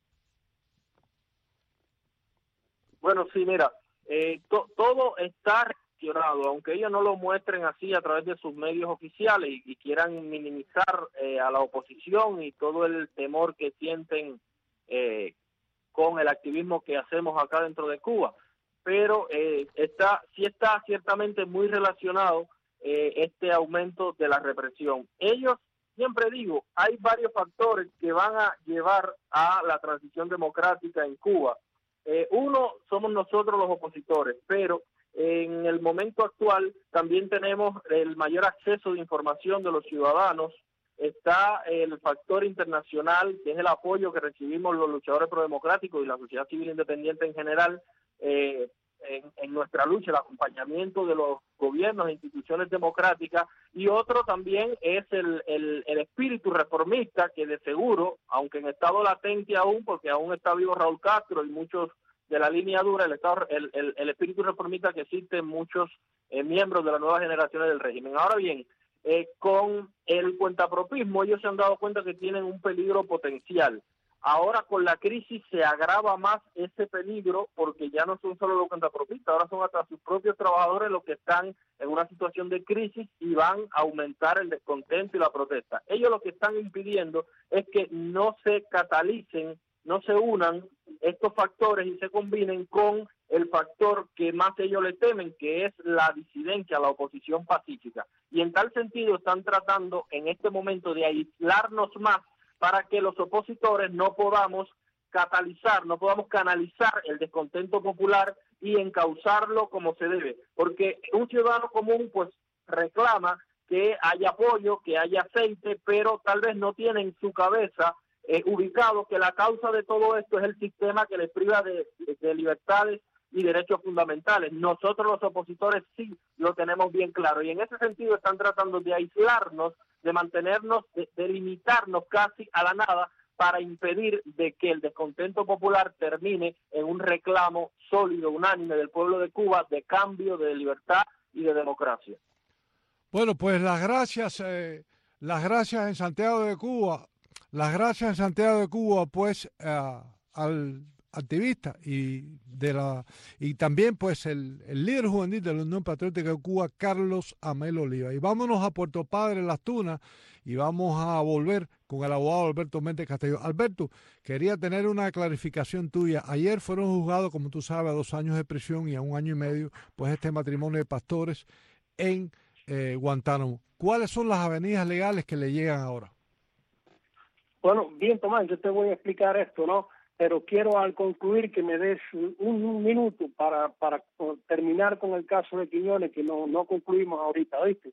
Bueno, sí, mira, eh, to, todo está relacionado, aunque ellos no lo muestren así a través de sus medios oficiales y, y quieran minimizar eh, a la oposición y todo el temor que sienten eh, con el activismo que hacemos acá dentro de Cuba. Pero eh, está sí está ciertamente muy relacionado eh, este aumento de la represión. Ellos, siempre digo, hay varios factores que van a llevar a la transición democrática en Cuba. Eh, uno, somos nosotros los opositores, pero en el momento actual también tenemos el mayor acceso de información de los ciudadanos. Está el factor internacional, que es el apoyo que recibimos los luchadores prodemocráticos y la sociedad civil independiente en general, Eh, en, en nuestra lucha, el acompañamiento de los gobiernos e instituciones democráticas, y otro también es el, el, el espíritu reformista, que de seguro, aunque en estado latente aún, porque aún está vivo Raúl Castro y muchos de la línea dura, el, estado, el, el, el espíritu reformista que existe en muchos eh, miembros de las nuevas generaciones del régimen. Ahora bien, eh, con el cuentapropismo ellos se han dado cuenta que tienen un peligro potencial. Ahora con la crisis se agrava más ese peligro, porque ya no son solo los cuentapropistas, ahora son hasta sus propios trabajadores los que están en una situación de crisis y van a aumentar el descontento y la protesta. Ellos lo que están impidiendo es que no se catalicen, no se unan estos factores y se combinen con el factor que más ellos le temen, que es la disidencia, la oposición pacífica. Y en tal sentido están tratando en este momento de aislarnos más, para que los opositores no podamos catalizar, no podamos canalizar el descontento popular y encauzarlo como se debe. Porque un ciudadano común pues reclama que haya apoyo, que haya aceite, pero tal vez no tiene en su cabeza eh, ubicado que la causa de todo esto es el sistema que les priva de, de, de libertades y derechos fundamentales. Nosotros los opositores sí lo tenemos bien claro, y en ese sentido están tratando de aislarnos, de mantenernos, de, de limitarnos casi a la nada, para impedir de que el descontento popular termine en un reclamo sólido, unánime del pueblo de Cuba de cambio, de libertad y de democracia. Bueno, pues las gracias, eh, las gracias en Santiago de Cuba, las gracias en Santiago de Cuba, pues eh, al activista y de la y también pues el, el líder juvenil de la Unión Patriótica de Cuba, Carlos Amel Oliva. Y vámonos a Puerto Padre, Las Tunas, y vamos a volver con el abogado Alberto Méndez Castillo. Alberto, quería tener una clarificación tuya. Ayer fueron juzgados, como tú sabes, a dos años de prisión y a un año y medio, pues este matrimonio de pastores en eh, Guantánamo. ¿Cuáles son las avenidas legales que le llegan ahora? Bueno, bien, Tomás, yo te voy a explicar esto, ¿no? Pero quiero al concluir que me des un, un minuto para, para terminar con el caso de Quiñones, que no, no concluimos ahorita, ¿viste?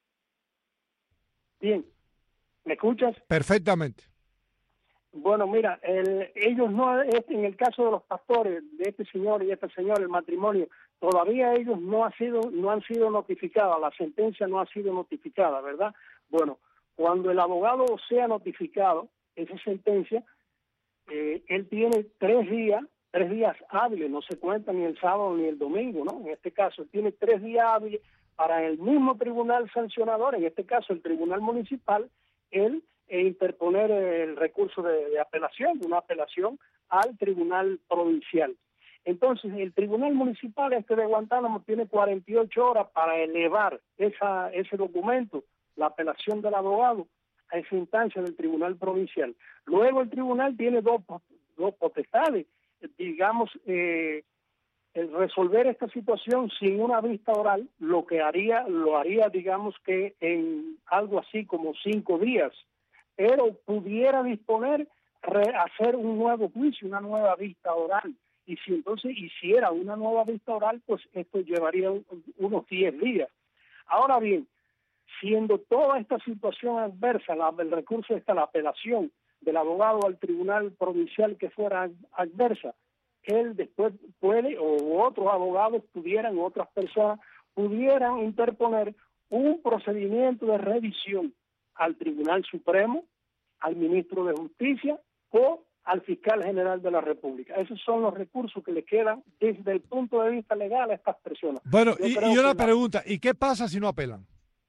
Bien, ¿me escuchas? Perfectamente. Bueno, mira, el, ellos no, en el caso de los pastores, de este señor y este señor, el matrimonio, todavía ellos no, ha sido, no han sido notificados, la sentencia no ha sido notificada, ¿verdad? Bueno, cuando el abogado sea notificado, esa sentencia, Eh, él tiene tres días, tres días hábiles, no se cuenta ni el sábado ni el domingo, ¿no? En este caso, tiene tres días hábiles para el mismo tribunal sancionador, en este caso el tribunal municipal, él e interponer el recurso de, de apelación, una apelación al tribunal provincial. Entonces, el tribunal municipal este de Guantánamo tiene cuarenta y ocho horas para elevar esa, ese documento, la apelación del abogado, a esa instancia del tribunal provincial. Luego el tribunal tiene dos, dos potestades, digamos, eh, el resolver esta situación sin una vista oral, lo que haría, lo haría, digamos que en algo así como cinco días, pero pudiera disponer re, hacer un nuevo juicio, una nueva vista oral, y si entonces hiciera una nueva vista oral, pues esto llevaría un, unos diez días. Ahora bien, siendo toda esta situación adversa, la, el recurso está la apelación del abogado al tribunal provincial que fuera adversa, él después puede, o otros abogados pudieran, otras personas pudieran interponer un procedimiento de revisión al Tribunal Supremo, al ministro de Justicia o al fiscal general de la República. Esos son los recursos que le quedan desde el punto de vista legal a estas personas. Bueno, Yo y, creo y una que pregunta, ¿y qué pasa si no apelan?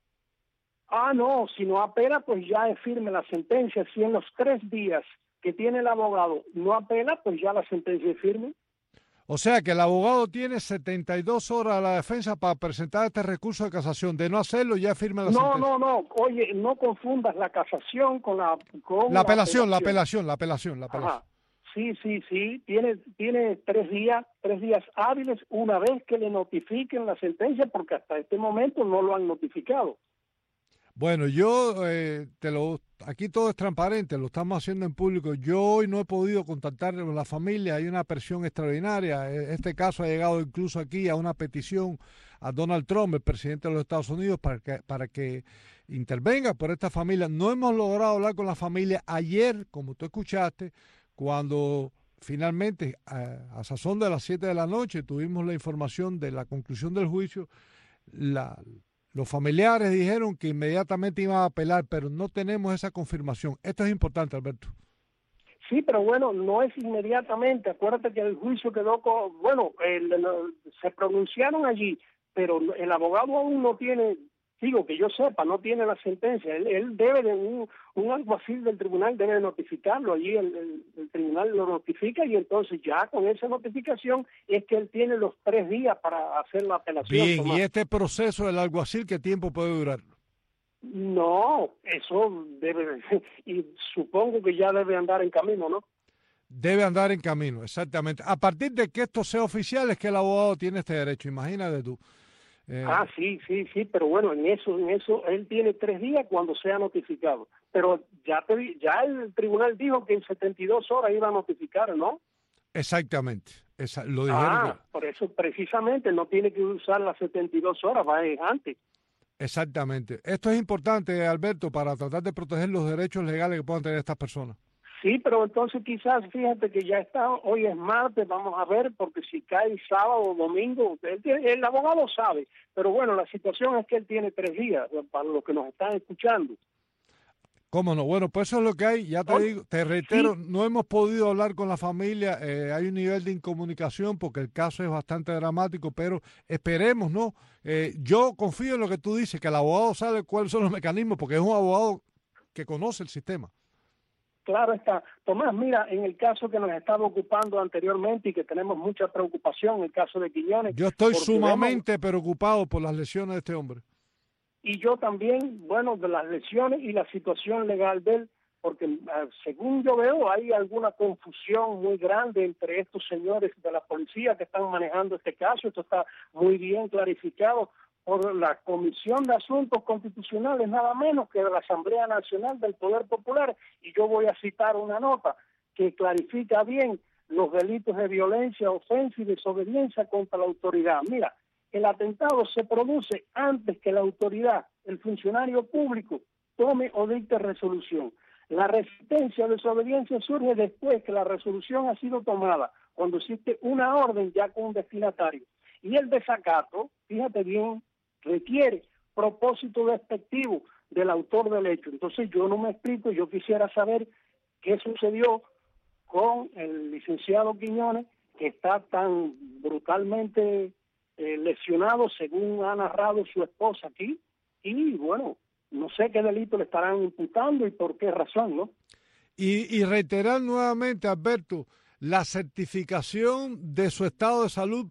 Ah, no, si no apela, pues ya es firme la sentencia. Si en los tres días que tiene el abogado no apela, pues ya la sentencia es firme. O sea que el abogado tiene setenta y dos horas a la defensa para presentar este recurso de casación. De no hacerlo, ya firme la No, sentencia. no, no. Oye, no confundas la casación con la... Con La apelación, la apelación, la apelación, la apelación. Ajá. Sí, sí, sí. Tiene, tiene tres días, tres días hábiles una vez que le notifiquen la sentencia, porque hasta este momento no lo han notificado. Bueno, yo eh, te lo aquí todo es transparente, lo estamos haciendo en público. Yo hoy no he podido contactar a la familia, hay una presión extraordinaria. Este caso ha llegado incluso aquí a una petición a Donald Trump, el presidente de los Estados Unidos, para que, para que intervenga por esta familia. No hemos logrado hablar con la familia. Ayer, como tú escuchaste, cuando finalmente a, a sazón de las siete de la noche tuvimos la información de la conclusión del juicio, la los familiares dijeron que inmediatamente iban a apelar, pero no tenemos esa confirmación. Esto es importante, Alberto. Sí, pero bueno, no es inmediatamente. Acuérdate que el juicio quedó con... Bueno, el, el, se pronunciaron allí, pero el abogado aún no tiene... Digo, que yo sepa, no tiene la sentencia. Él, él debe de un, un alguacil del tribunal debe de notificarlo. Allí el, el, el tribunal lo notifica y entonces ya con esa notificación es que él tiene los tres días para hacer la apelación. Bien, Tomás. ¿Y este proceso del alguacil qué tiempo puede durar? No, eso debe, y supongo que ya debe andar en camino, ¿no? Debe andar en camino, exactamente. A partir de que esto sea oficial es que el abogado tiene este derecho, imagínate tú. Eh, ah, sí, sí, sí, pero bueno, en eso, en eso, él tiene tres días cuando sea notificado. Pero ya te, ya el tribunal dijo que en setenta y dos horas iba a notificar, ¿no? Exactamente, esa, lo dijeron. Ah, que... por eso precisamente no tiene que usar las setenta y dos horas, va antes. Exactamente. Esto es importante, Alberto, para tratar de proteger los derechos legales que puedan tener estas personas. Sí, pero entonces quizás, fíjate que ya está, hoy es martes, vamos a ver, porque si cae sábado o domingo, él tiene, el abogado sabe, pero bueno, la situación es que él tiene tres días, para los que nos están escuchando. ¿Cómo no? Bueno, pues eso es lo que hay, ya te Oye, digo, te reitero, sí. No hemos podido hablar con la familia, eh, hay un nivel de incomunicación porque el caso es bastante dramático, pero esperemos, ¿no? Eh, yo confío en lo que tú dices, que el abogado sabe cuáles son los mecanismos, porque es un abogado que conoce el sistema. Claro está. Tomás, mira, en el caso que nos estaba ocupando anteriormente y que tenemos mucha preocupación, el caso de Quiñones. Yo estoy porque sumamente vemos, preocupado por las lesiones de este hombre. Y yo también, bueno, de las lesiones y la situación legal de él, porque según yo veo hay alguna confusión muy grande entre estos señores de la policía que están manejando este caso. Esto está muy bien clarificado por la Comisión de Asuntos Constitucionales, nada menos que de la Asamblea Nacional del Poder Popular, y yo voy a citar una nota que clarifica bien los delitos de violencia, ofensa y desobediencia contra la autoridad. Mira, el atentado se produce antes que la autoridad, el funcionario público, tome o dicte resolución. La resistencia o desobediencia surge después que la resolución ha sido tomada, cuando existe una orden ya con un destinatario. Y el desacato, fíjate bien, requiere propósito despectivo del autor del hecho. Entonces yo no me explico, yo quisiera saber qué sucedió con el licenciado Quiñones, que está tan brutalmente eh, lesionado, según ha narrado su esposa aquí, y bueno, no sé qué delito le estarán imputando y por qué razón, ¿no? Y, y reiterar nuevamente, Alberto, la certificación de su estado de salud,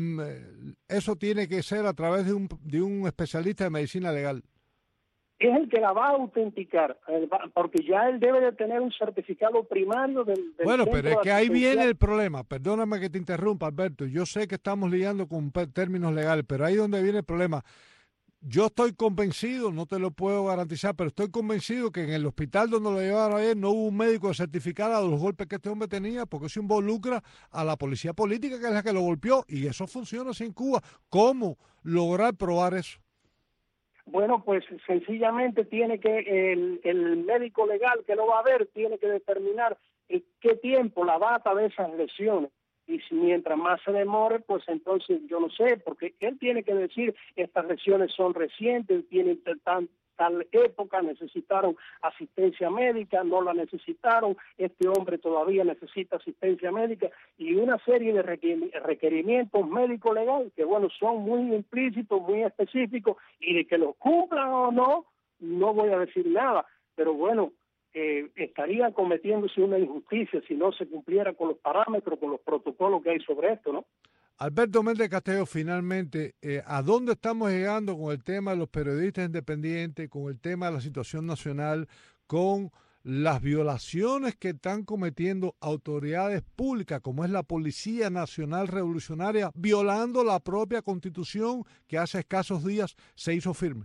eso tiene que ser a través de un, de un especialista de medicina legal. Es el que la va a autenticar, porque ya él debe de tener un certificado primario del, del Bueno, pero es que ahí viene el asistencial. problema. Perdóname que te interrumpa, Alberto. Yo sé que estamos lidiando con términos legales, pero ahí es donde viene el problema. yo estoy convencido, no te lo puedo garantizar, pero estoy convencido que en el hospital donde lo llevaron ayer no hubo un médico que certificara los golpes que este hombre tenía, porque eso involucra a la policía política, que es la que lo golpeó, y eso funciona así en Cuba. ¿Cómo lograr probar eso? Bueno, pues sencillamente tiene que, el, el médico legal que lo va a ver tiene que determinar en qué tiempo, la data de esas lesiones. Y si mientras más se demore, pues entonces yo no sé, porque él tiene que decir, estas lesiones son recientes, tienen tal, tal época, necesitaron asistencia médica, no la necesitaron, este hombre todavía necesita asistencia médica, y una serie de requerimientos médico-legal que, bueno, son muy implícitos, muy específicos, y de que los cumplan o no, no voy a decir nada, pero bueno, Eh, estaría cometiéndose una injusticia si no se cumpliera con los parámetros, con los protocolos que hay sobre esto, ¿no? Alberto Méndez Castello, finalmente, eh, ¿a dónde estamos llegando con el tema de los periodistas independientes, con el tema de la situación nacional, con las violaciones que están cometiendo autoridades públicas, como es la Policía Nacional Revolucionaria, violando la propia Constitución que hace escasos días se hizo firme?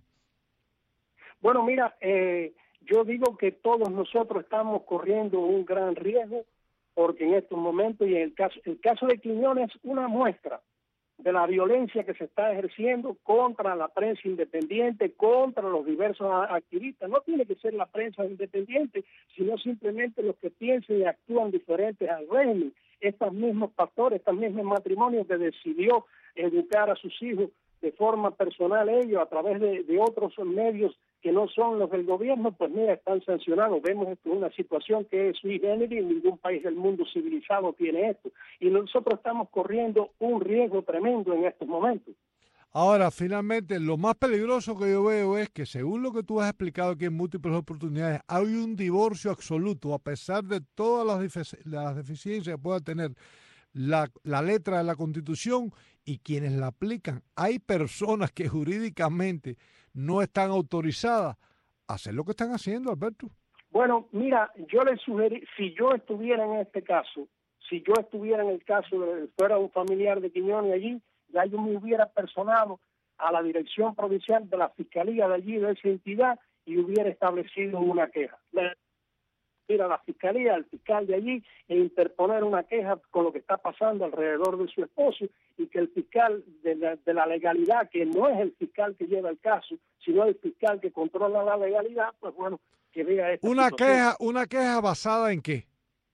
Bueno, mira, eh, yo digo que todos nosotros estamos corriendo un gran riesgo, porque en estos momentos, y en el caso, el caso de Quiñones es una muestra de la violencia que se está ejerciendo contra la prensa independiente, contra los diversos activistas. No tiene que ser la prensa independiente, sino simplemente los que piensan y actúan diferentes al régimen. Estos mismos pastores, estos mismos matrimonios que decidió educar a sus hijos de forma personal ellos a través de, de otros medios que no son los del gobierno, pues mira, están sancionados. Vemos esto, una situación que es sui generis, ningún país del mundo civilizado tiene esto. Y nosotros estamos corriendo un riesgo tremendo en estos momentos. Ahora, finalmente, lo más peligroso que yo veo es que, según lo que tú has explicado aquí en múltiples oportunidades, hay un divorcio absoluto, a pesar de todas las, defic las deficiencias que pueda tener la, la letra de la Constitución y quienes la aplican. Hay personas que jurídicamente no están autorizadas a hacer lo que están haciendo, Alberto. Bueno, mira, yo le sugerí, si yo estuviera en este caso, si yo estuviera en el caso de fuera un familiar de Quiñones allí, ya yo me hubiera personado a la dirección provincial de la fiscalía de allí, de esa entidad, y hubiera establecido una queja. Ir a la fiscalía, al fiscal de allí, e interponer una queja con lo que está pasando alrededor de su esposo, y que el fiscal de la, de la legalidad, que no es el fiscal que lleva el caso, sino el fiscal que controla la legalidad, pues bueno, que vea esta una situación. queja, una queja basada en qué?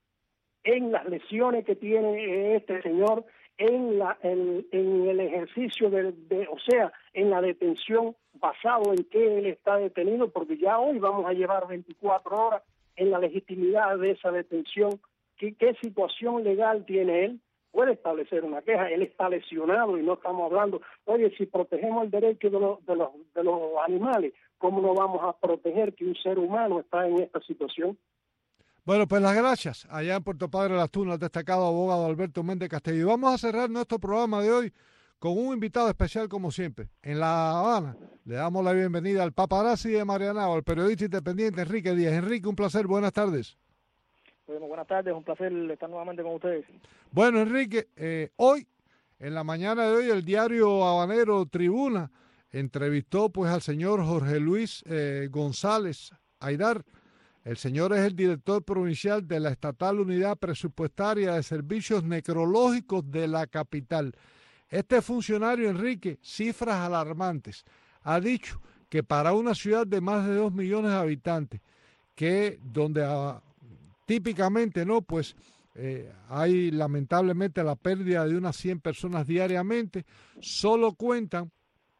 En las lesiones que tiene este señor, en la en, en el ejercicio de, de, o sea, en la detención, basado en que él está detenido, porque ya hoy vamos a llevar veinticuatro horas en la legitimidad de esa detención. ¿Qué, qué situación legal tiene él? Puede establecer una queja. Él está lesionado y no estamos hablando, oye, si protegemos el derecho de los, de los, de los animales, ¿cómo no vamos a proteger que un ser humano está en esta situación? Bueno, pues las gracias. Allá en Puerto Padre Las Tunas, el destacado abogado Alberto Méndez Castello. Y vamos a cerrar nuestro programa de hoy con un invitado especial como siempre. En La Habana le damos la bienvenida al paparazzi de Marianao, al periodista independiente Enrique Díaz. Enrique, un placer, buenas tardes. Bueno, buenas tardes, un placer estar nuevamente con ustedes. Bueno, Enrique, eh, hoy, en la mañana de hoy, el diario habanero Tribuna entrevistó pues al señor Jorge Luis eh, González Aidar. El señor es el director provincial de la Estatal Unidad Presupuestaria de Servicios Necrológicos de la capital. Este funcionario, Enrique, cifras alarmantes, ha dicho que para una ciudad de más de dos millones de habitantes, que donde a, típicamente no, pues eh, hay lamentablemente la pérdida de unas cien personas diariamente, solo cuentan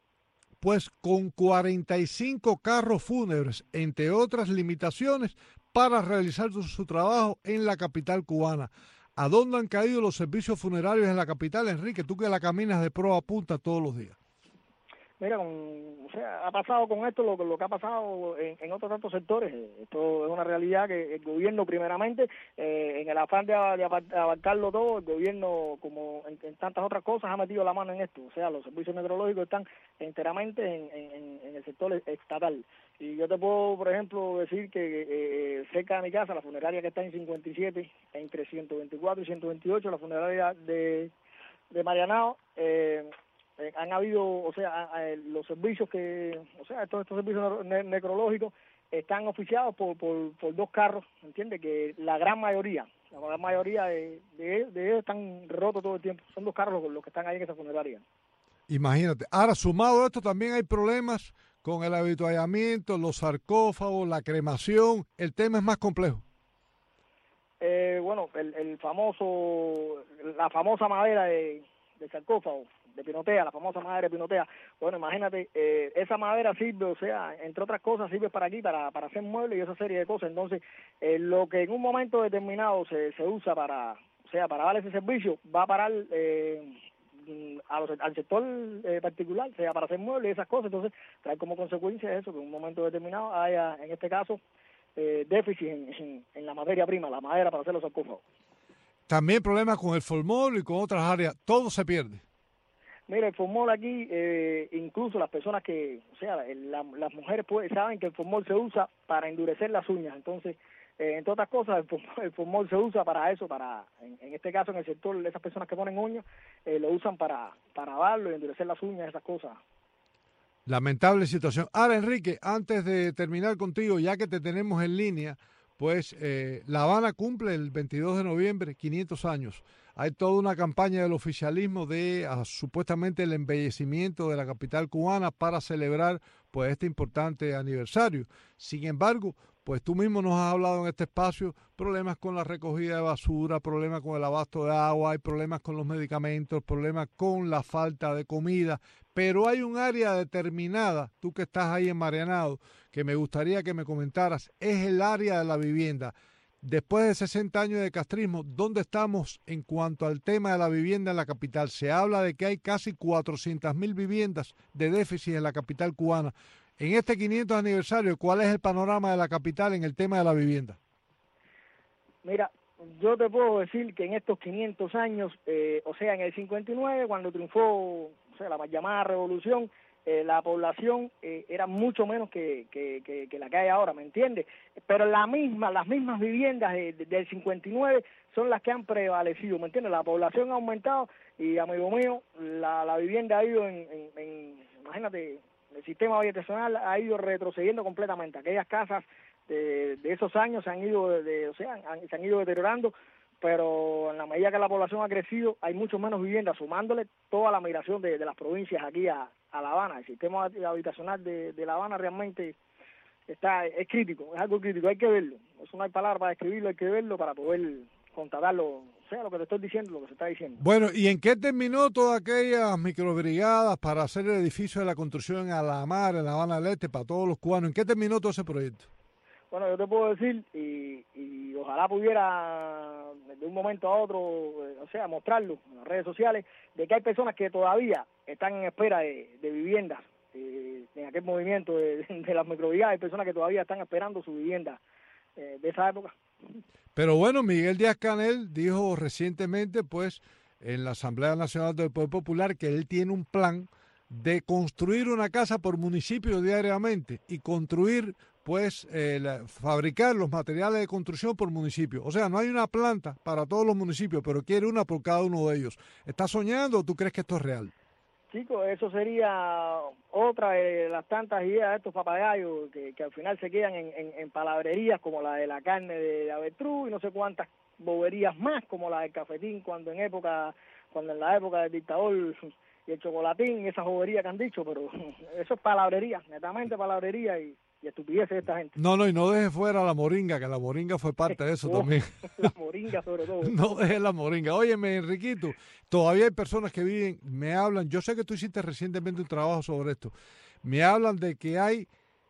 pues con cuarenta y cinco carros fúnebres, entre otras limitaciones, para realizar su, su trabajo en la capital cubana. ¿A dónde han caído los servicios funerarios en la capital, Enrique? Tú que la caminas de pro a punta todos los días. Mira, con, o sea, ha pasado con esto lo, lo que ha pasado en, en otros tantos sectores. Esto es una realidad que el gobierno, primeramente, eh, en el afán de, de abarcarlo todo, el gobierno, como en, en tantas otras cosas, ha metido la mano en esto. O sea, los servicios meteorológicos están enteramente en, en, en el sector estatal. Y yo te puedo, por ejemplo, decir que eh, cerca de mi casa, la funeraria que está en cincuenta y siete, entre ciento veinticuatro y ciento veintiocho, la funeraria de, de Marianao, eh, eh, han habido, o sea, eh, los servicios que, o sea, todos estos servicios ne necrológicos están oficiados por, por, por dos carros, ¿entiendes? Que la gran mayoría, la gran mayoría de, de, de ellos están rotos todo el tiempo. Son dos carros los, los que están ahí en esa funeraria. Imagínate. Ahora, sumado a esto, también hay problemas con el avituallamiento, los sarcófagos, la cremación. El tema es más complejo. Eh, bueno, el, el famoso, la famosa madera de, de sarcófago, de pinotea, la famosa madera de pinotea. Bueno, imagínate, eh, esa madera sirve, o sea, entre otras cosas, sirve para aquí, para, para hacer muebles y esa serie de cosas. Entonces, eh, lo que en un momento determinado se, se usa para, o sea, para dar ese servicio, va a parar eh, a los, al sector eh, particular, o sea, para hacer muebles y esas cosas. Entonces, trae como consecuencia eso, que en un momento determinado haya, en este caso, eh, déficit en, en, en la materia prima, la madera para hacer los sarcófagos. También problemas con el formol y con otras áreas. Todo se pierde. Mira, el formol aquí, eh, incluso las personas que, o sea, la, las mujeres pues, saben que el formol se usa para endurecer las uñas. Entonces, eh, entre otras cosas, el formol, el formol se usa para eso, para, en, en este caso, en el sector, esas personas que ponen uñas, eh, lo usan para, para darlo y endurecer las uñas, esas cosas. Lamentable situación. Ahora, Enrique, antes de terminar contigo, ya que te tenemos en línea, pues eh, La Habana cumple el veintidós de noviembre quinientos años. Hay toda una campaña del oficialismo de uh, supuestamente el embellecimiento de la capital cubana para celebrar pues este importante aniversario. Sin embargo, pues tú mismo nos has hablado en este espacio, problemas con la recogida de basura, problemas con el abasto de agua, hay problemas con los medicamentos, problemas con la falta de comida, pero hay un área determinada, tú que estás ahí en Marianao, que me gustaría que me comentaras, es el área de la vivienda. Después de sesenta años de castrismo, ¿dónde estamos en cuanto al tema de la vivienda en la capital? Se habla de que hay casi cuatrocientas mil viviendas de déficit en la capital cubana. En este quinientos aniversario, ¿cuál es el panorama de la capital en el tema de la vivienda? Mira, yo te puedo decir que en estos quinientos años, eh, o sea, en el cincuenta y nueve, cuando triunfó, o sea, la llamada revolución, eh, la población eh, era mucho menos que, que, que, que la que hay ahora, ¿me entiendes? Pero la misma, las mismas viviendas de, de, del cincuenta y nueve son las que han prevalecido, ¿me entiendes? La población ha aumentado y, amigo mío, la, la vivienda ha ido en, en, en imagínate, el sistema habitacional ha ido retrocediendo completamente. Aquellas casas de, de esos años se han ido, de, de, o sea, han, se han ido deteriorando, pero en la medida que la población ha crecido, hay mucho menos viviendas, sumándole toda la migración de, de las provincias aquí a, a La Habana. El sistema habitacional de, de La Habana realmente está es crítico, es algo crítico, hay que verlo. Eso no hay palabras para describirlo, hay que verlo para poder constatarlo, o sea, lo que te estoy diciendo, lo que se está diciendo. Bueno, ¿y en qué terminó todas aquellas microbrigadas para hacer el edificio de la construcción en Alamar, en La Habana del Este, para todos los cubanos? ¿En qué terminó todo ese proyecto? Bueno, yo te puedo decir, y, y ojalá pudiera de un momento a otro, eh, o sea, mostrarlo en las redes sociales, de que hay personas que todavía están en espera de, de viviendas, eh, en aquel movimiento de, de las microbrigadas, hay personas que todavía están esperando su vivienda eh, de esa época. Pero bueno, Miguel Díaz-Canel dijo recientemente, pues, en la Asamblea Nacional del Poder Popular, que él tiene un plan de construir una casa por municipio diariamente y construir, pues, eh, la, fabricar los materiales de construcción por municipio. O sea, no hay una planta para todos los municipios, pero quiere una por cada uno de ellos. ¿Estás soñando o tú crees que esto es real? Chicos, eso sería otra de las tantas ideas de estos papagayos que, que al final se quedan en, en, en palabrerías como la de la carne de, de avestruz y no sé cuántas boberías más como la del cafetín cuando en época, cuando en la época del dictador y el chocolatín, esas boberías que han dicho, pero eso es palabrería, netamente palabrería y, y estupidez de esta gente. No, no, y no deje fuera la moringa, que la moringa fue parte de eso oh, también. La moringa sobre todo. No deje la moringa. Óyeme, Enriquito, todavía hay personas que viven, me hablan, yo sé que tú hiciste recientemente un trabajo sobre esto, me hablan de que hay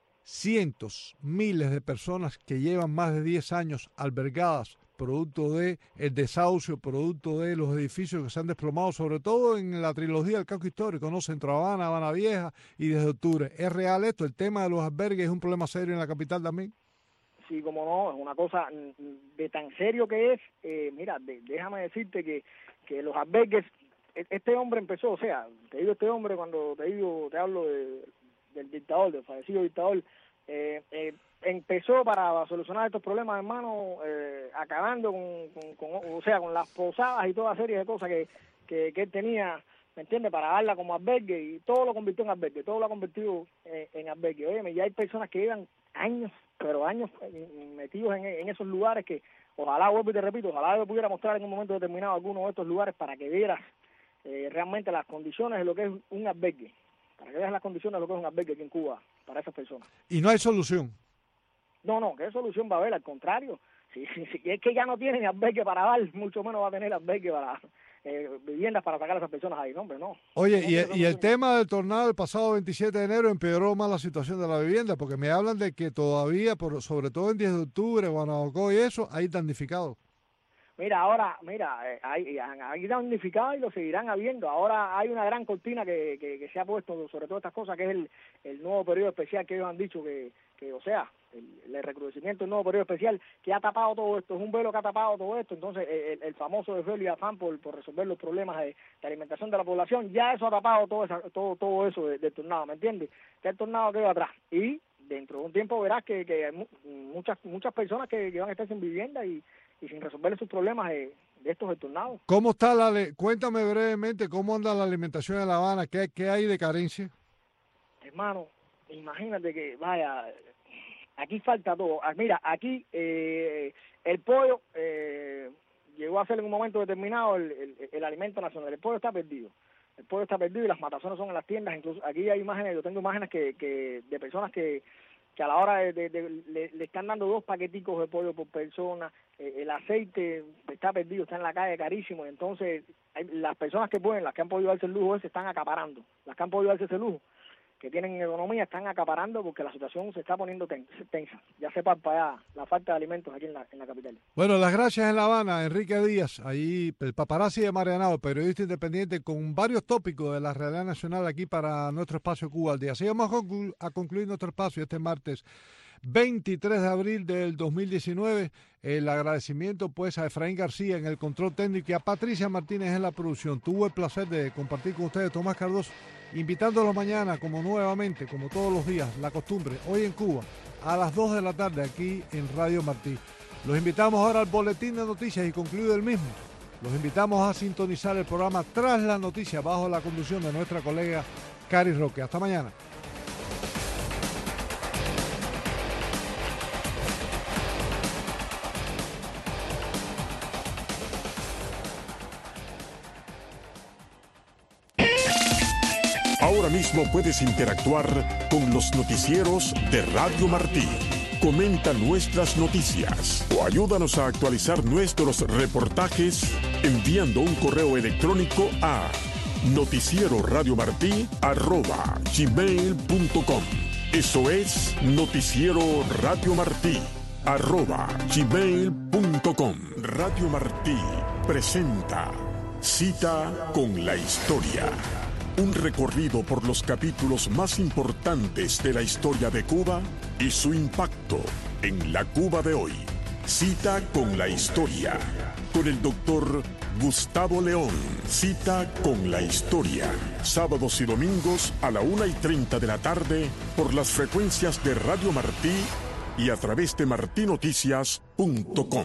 cientos, miles de personas que llevan más de diez años albergadas producto de el desahucio, producto de los edificios que se han desplomado, sobre todo en la trilogía del casco histórico, ¿no? Centro Habana, Habana Vieja y desde octubre. ¿Es real esto? ¿El tema de los albergues es un problema serio en la capital también? Sí, como no, es una cosa de tan serio que es. Eh, mira, de, déjame decirte que, que los albergues, este hombre empezó, o sea, te digo este hombre cuando te digo, te hablo de, del dictador, del fallecido dictador, eh, eh, empezó para solucionar estos problemas, hermano, eh, acabando con, con, con, o sea, con las posadas y toda serie de cosas que, que, que él tenía ¿me entiendes? Para darla como albergue, y todo lo convirtió en albergue, todo lo ha convertido eh, en albergue. Óyeme, ya hay personas que llevan años, pero años metidos en, en esos lugares que, ojalá, vuelvo y te repito, ojalá yo pudiera mostrar en un momento determinado alguno de estos lugares para que vieras eh, realmente las condiciones de lo que es un albergue, para que veas las condiciones de lo que es un albergue aquí en Cuba para esas personas. ¿Y no hay solución? No, no, ¿qué solución va a haber? Al contrario, si, si, si es que ya no tienen albergue para dar, mucho menos va a tener albergue para eh, viviendas para sacar a esas personas ahí, no, hombre, no. Oye, no, y, no, y el tema del tornado del pasado veintisiete de enero empeoró más la situación de la vivienda, porque me hablan de que todavía, por, sobre todo en diez de octubre, Guanabacoa y eso, hay damnificados. Mira, ahora, mira, eh, hay, hay damnificados y lo seguirán habiendo. Ahora hay una gran cortina que, que, que se ha puesto sobre todas estas cosas, que es el, el nuevo periodo especial que ellos han dicho que, que o sea, el, el recrudecimiento del nuevo periodo especial que ha tapado todo esto, es un velo que ha tapado todo esto. Entonces, el, el famoso desvelo y afán por, por resolver los problemas de, de alimentación de la población, ya eso ha tapado todo, esa, todo, todo eso del de tornado, ¿me entiendes? Que el tornado quedó atrás. Y dentro de un tiempo verás que, que hay muchas, muchas personas que, que van a estar sin vivienda y y sin resolver sus problemas de, de estos tornados. ¿Cómo está la le cuéntame brevemente cómo anda la alimentación en La Habana? ¿Qué, qué hay de carencia? Hermano, imagínate que, vaya, aquí falta todo. Mira, aquí eh, el pollo eh, llegó a ser en un momento determinado el, el, el alimento nacional. El pollo está perdido. El pollo está perdido y las matazones son en las tiendas. Incluso aquí hay imágenes, yo tengo imágenes que, que de personas que que a la hora de, de, de le, le están dando dos paqueticos de pollo por persona, eh, el aceite está perdido, está en la calle carísimo, y entonces hay, las personas que pueden, las que han podido darse el lujo, se están acaparando, las que han podido darse ese lujo, que tienen economía, están acaparando porque la situación se está poniendo tensa, ya sepan para allá la falta de alimentos aquí en la, en la capital. Bueno, las gracias en La Habana, Enrique Díaz, ahí el paparazzi de Marianao, periodista independiente con varios tópicos de la realidad nacional aquí para nuestro espacio Cuba al Día. Así vamos a, conclu a concluir nuestro espacio este martes veintitrés de abril del dos mil diecinueve. El agradecimiento pues a Efraín García en el control técnico y a Patricia Martínez en la producción. Tuve el placer de compartir con ustedes, Tomás Cardoso, invitándolos mañana, como nuevamente, como todos los días, la costumbre, hoy en Cuba, a las dos de la tarde aquí en Radio Martí. Los invitamos ahora al boletín de noticias y concluido el mismo. Los invitamos a sintonizar el programa Tras la Noticia bajo la conducción de nuestra colega Cari Roque. Hasta mañana. Ahora mismo puedes interactuar con los noticieros de Radio Martí. Comenta nuestras noticias o ayúdanos a actualizar nuestros reportajes enviando un correo electrónico a noticieroradiomartí arroba gmail punto com. Eso es noticieroradiomartí arroba gmail punto com. Radio Martí presenta Cita con la Historia. Un recorrido por los capítulos más importantes de la historia de Cuba y su impacto en la Cuba de hoy. Cita con la Historia. Con el doctor Gustavo León. Cita con la Historia. Sábados y domingos a la una y treinta de la tarde por las frecuencias de Radio Martí y a través de martí noticias punto com.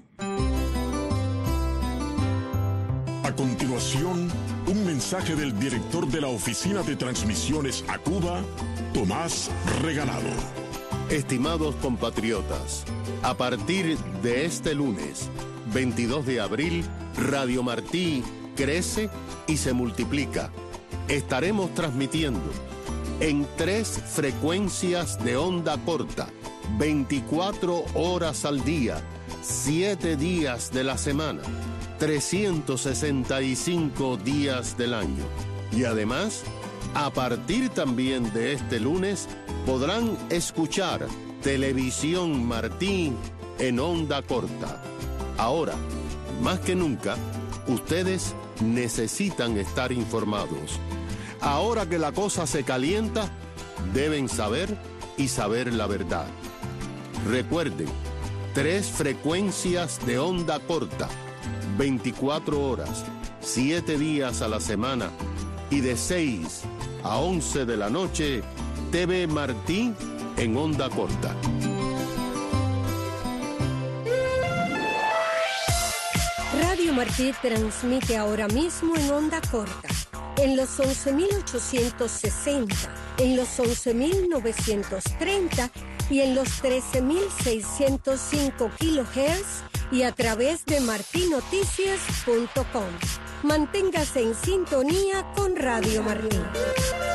A continuación, un mensaje del director de la Oficina de Transmisiones a Cuba, Tomás Regalado. Estimados compatriotas, a partir de este lunes, veintidós de abril, Radio Martí crece y se multiplica. Estaremos transmitiendo en tres frecuencias de onda corta, veinticuatro horas al día, siete días de la semana, trescientos sesenta y cinco días del año. Y además, a partir también de este lunes, podrán escuchar Televisión Martí en onda corta. Ahora, más que nunca, ustedes necesitan estar informados. Ahora que la cosa se calienta, deben saber y saber la verdad. Recuerden, tres frecuencias de onda corta, veinticuatro horas, siete días a la semana y de seis a once de la noche, T V Martí en onda corta. Radio Martí transmite ahora mismo en onda corta, en los once mil ochocientos sesenta, en los once mil novecientos treinta y en los trece mil seiscientos cinco kilohertz y a través de marti noticias punto com. Manténgase en sintonía con Radio Martí.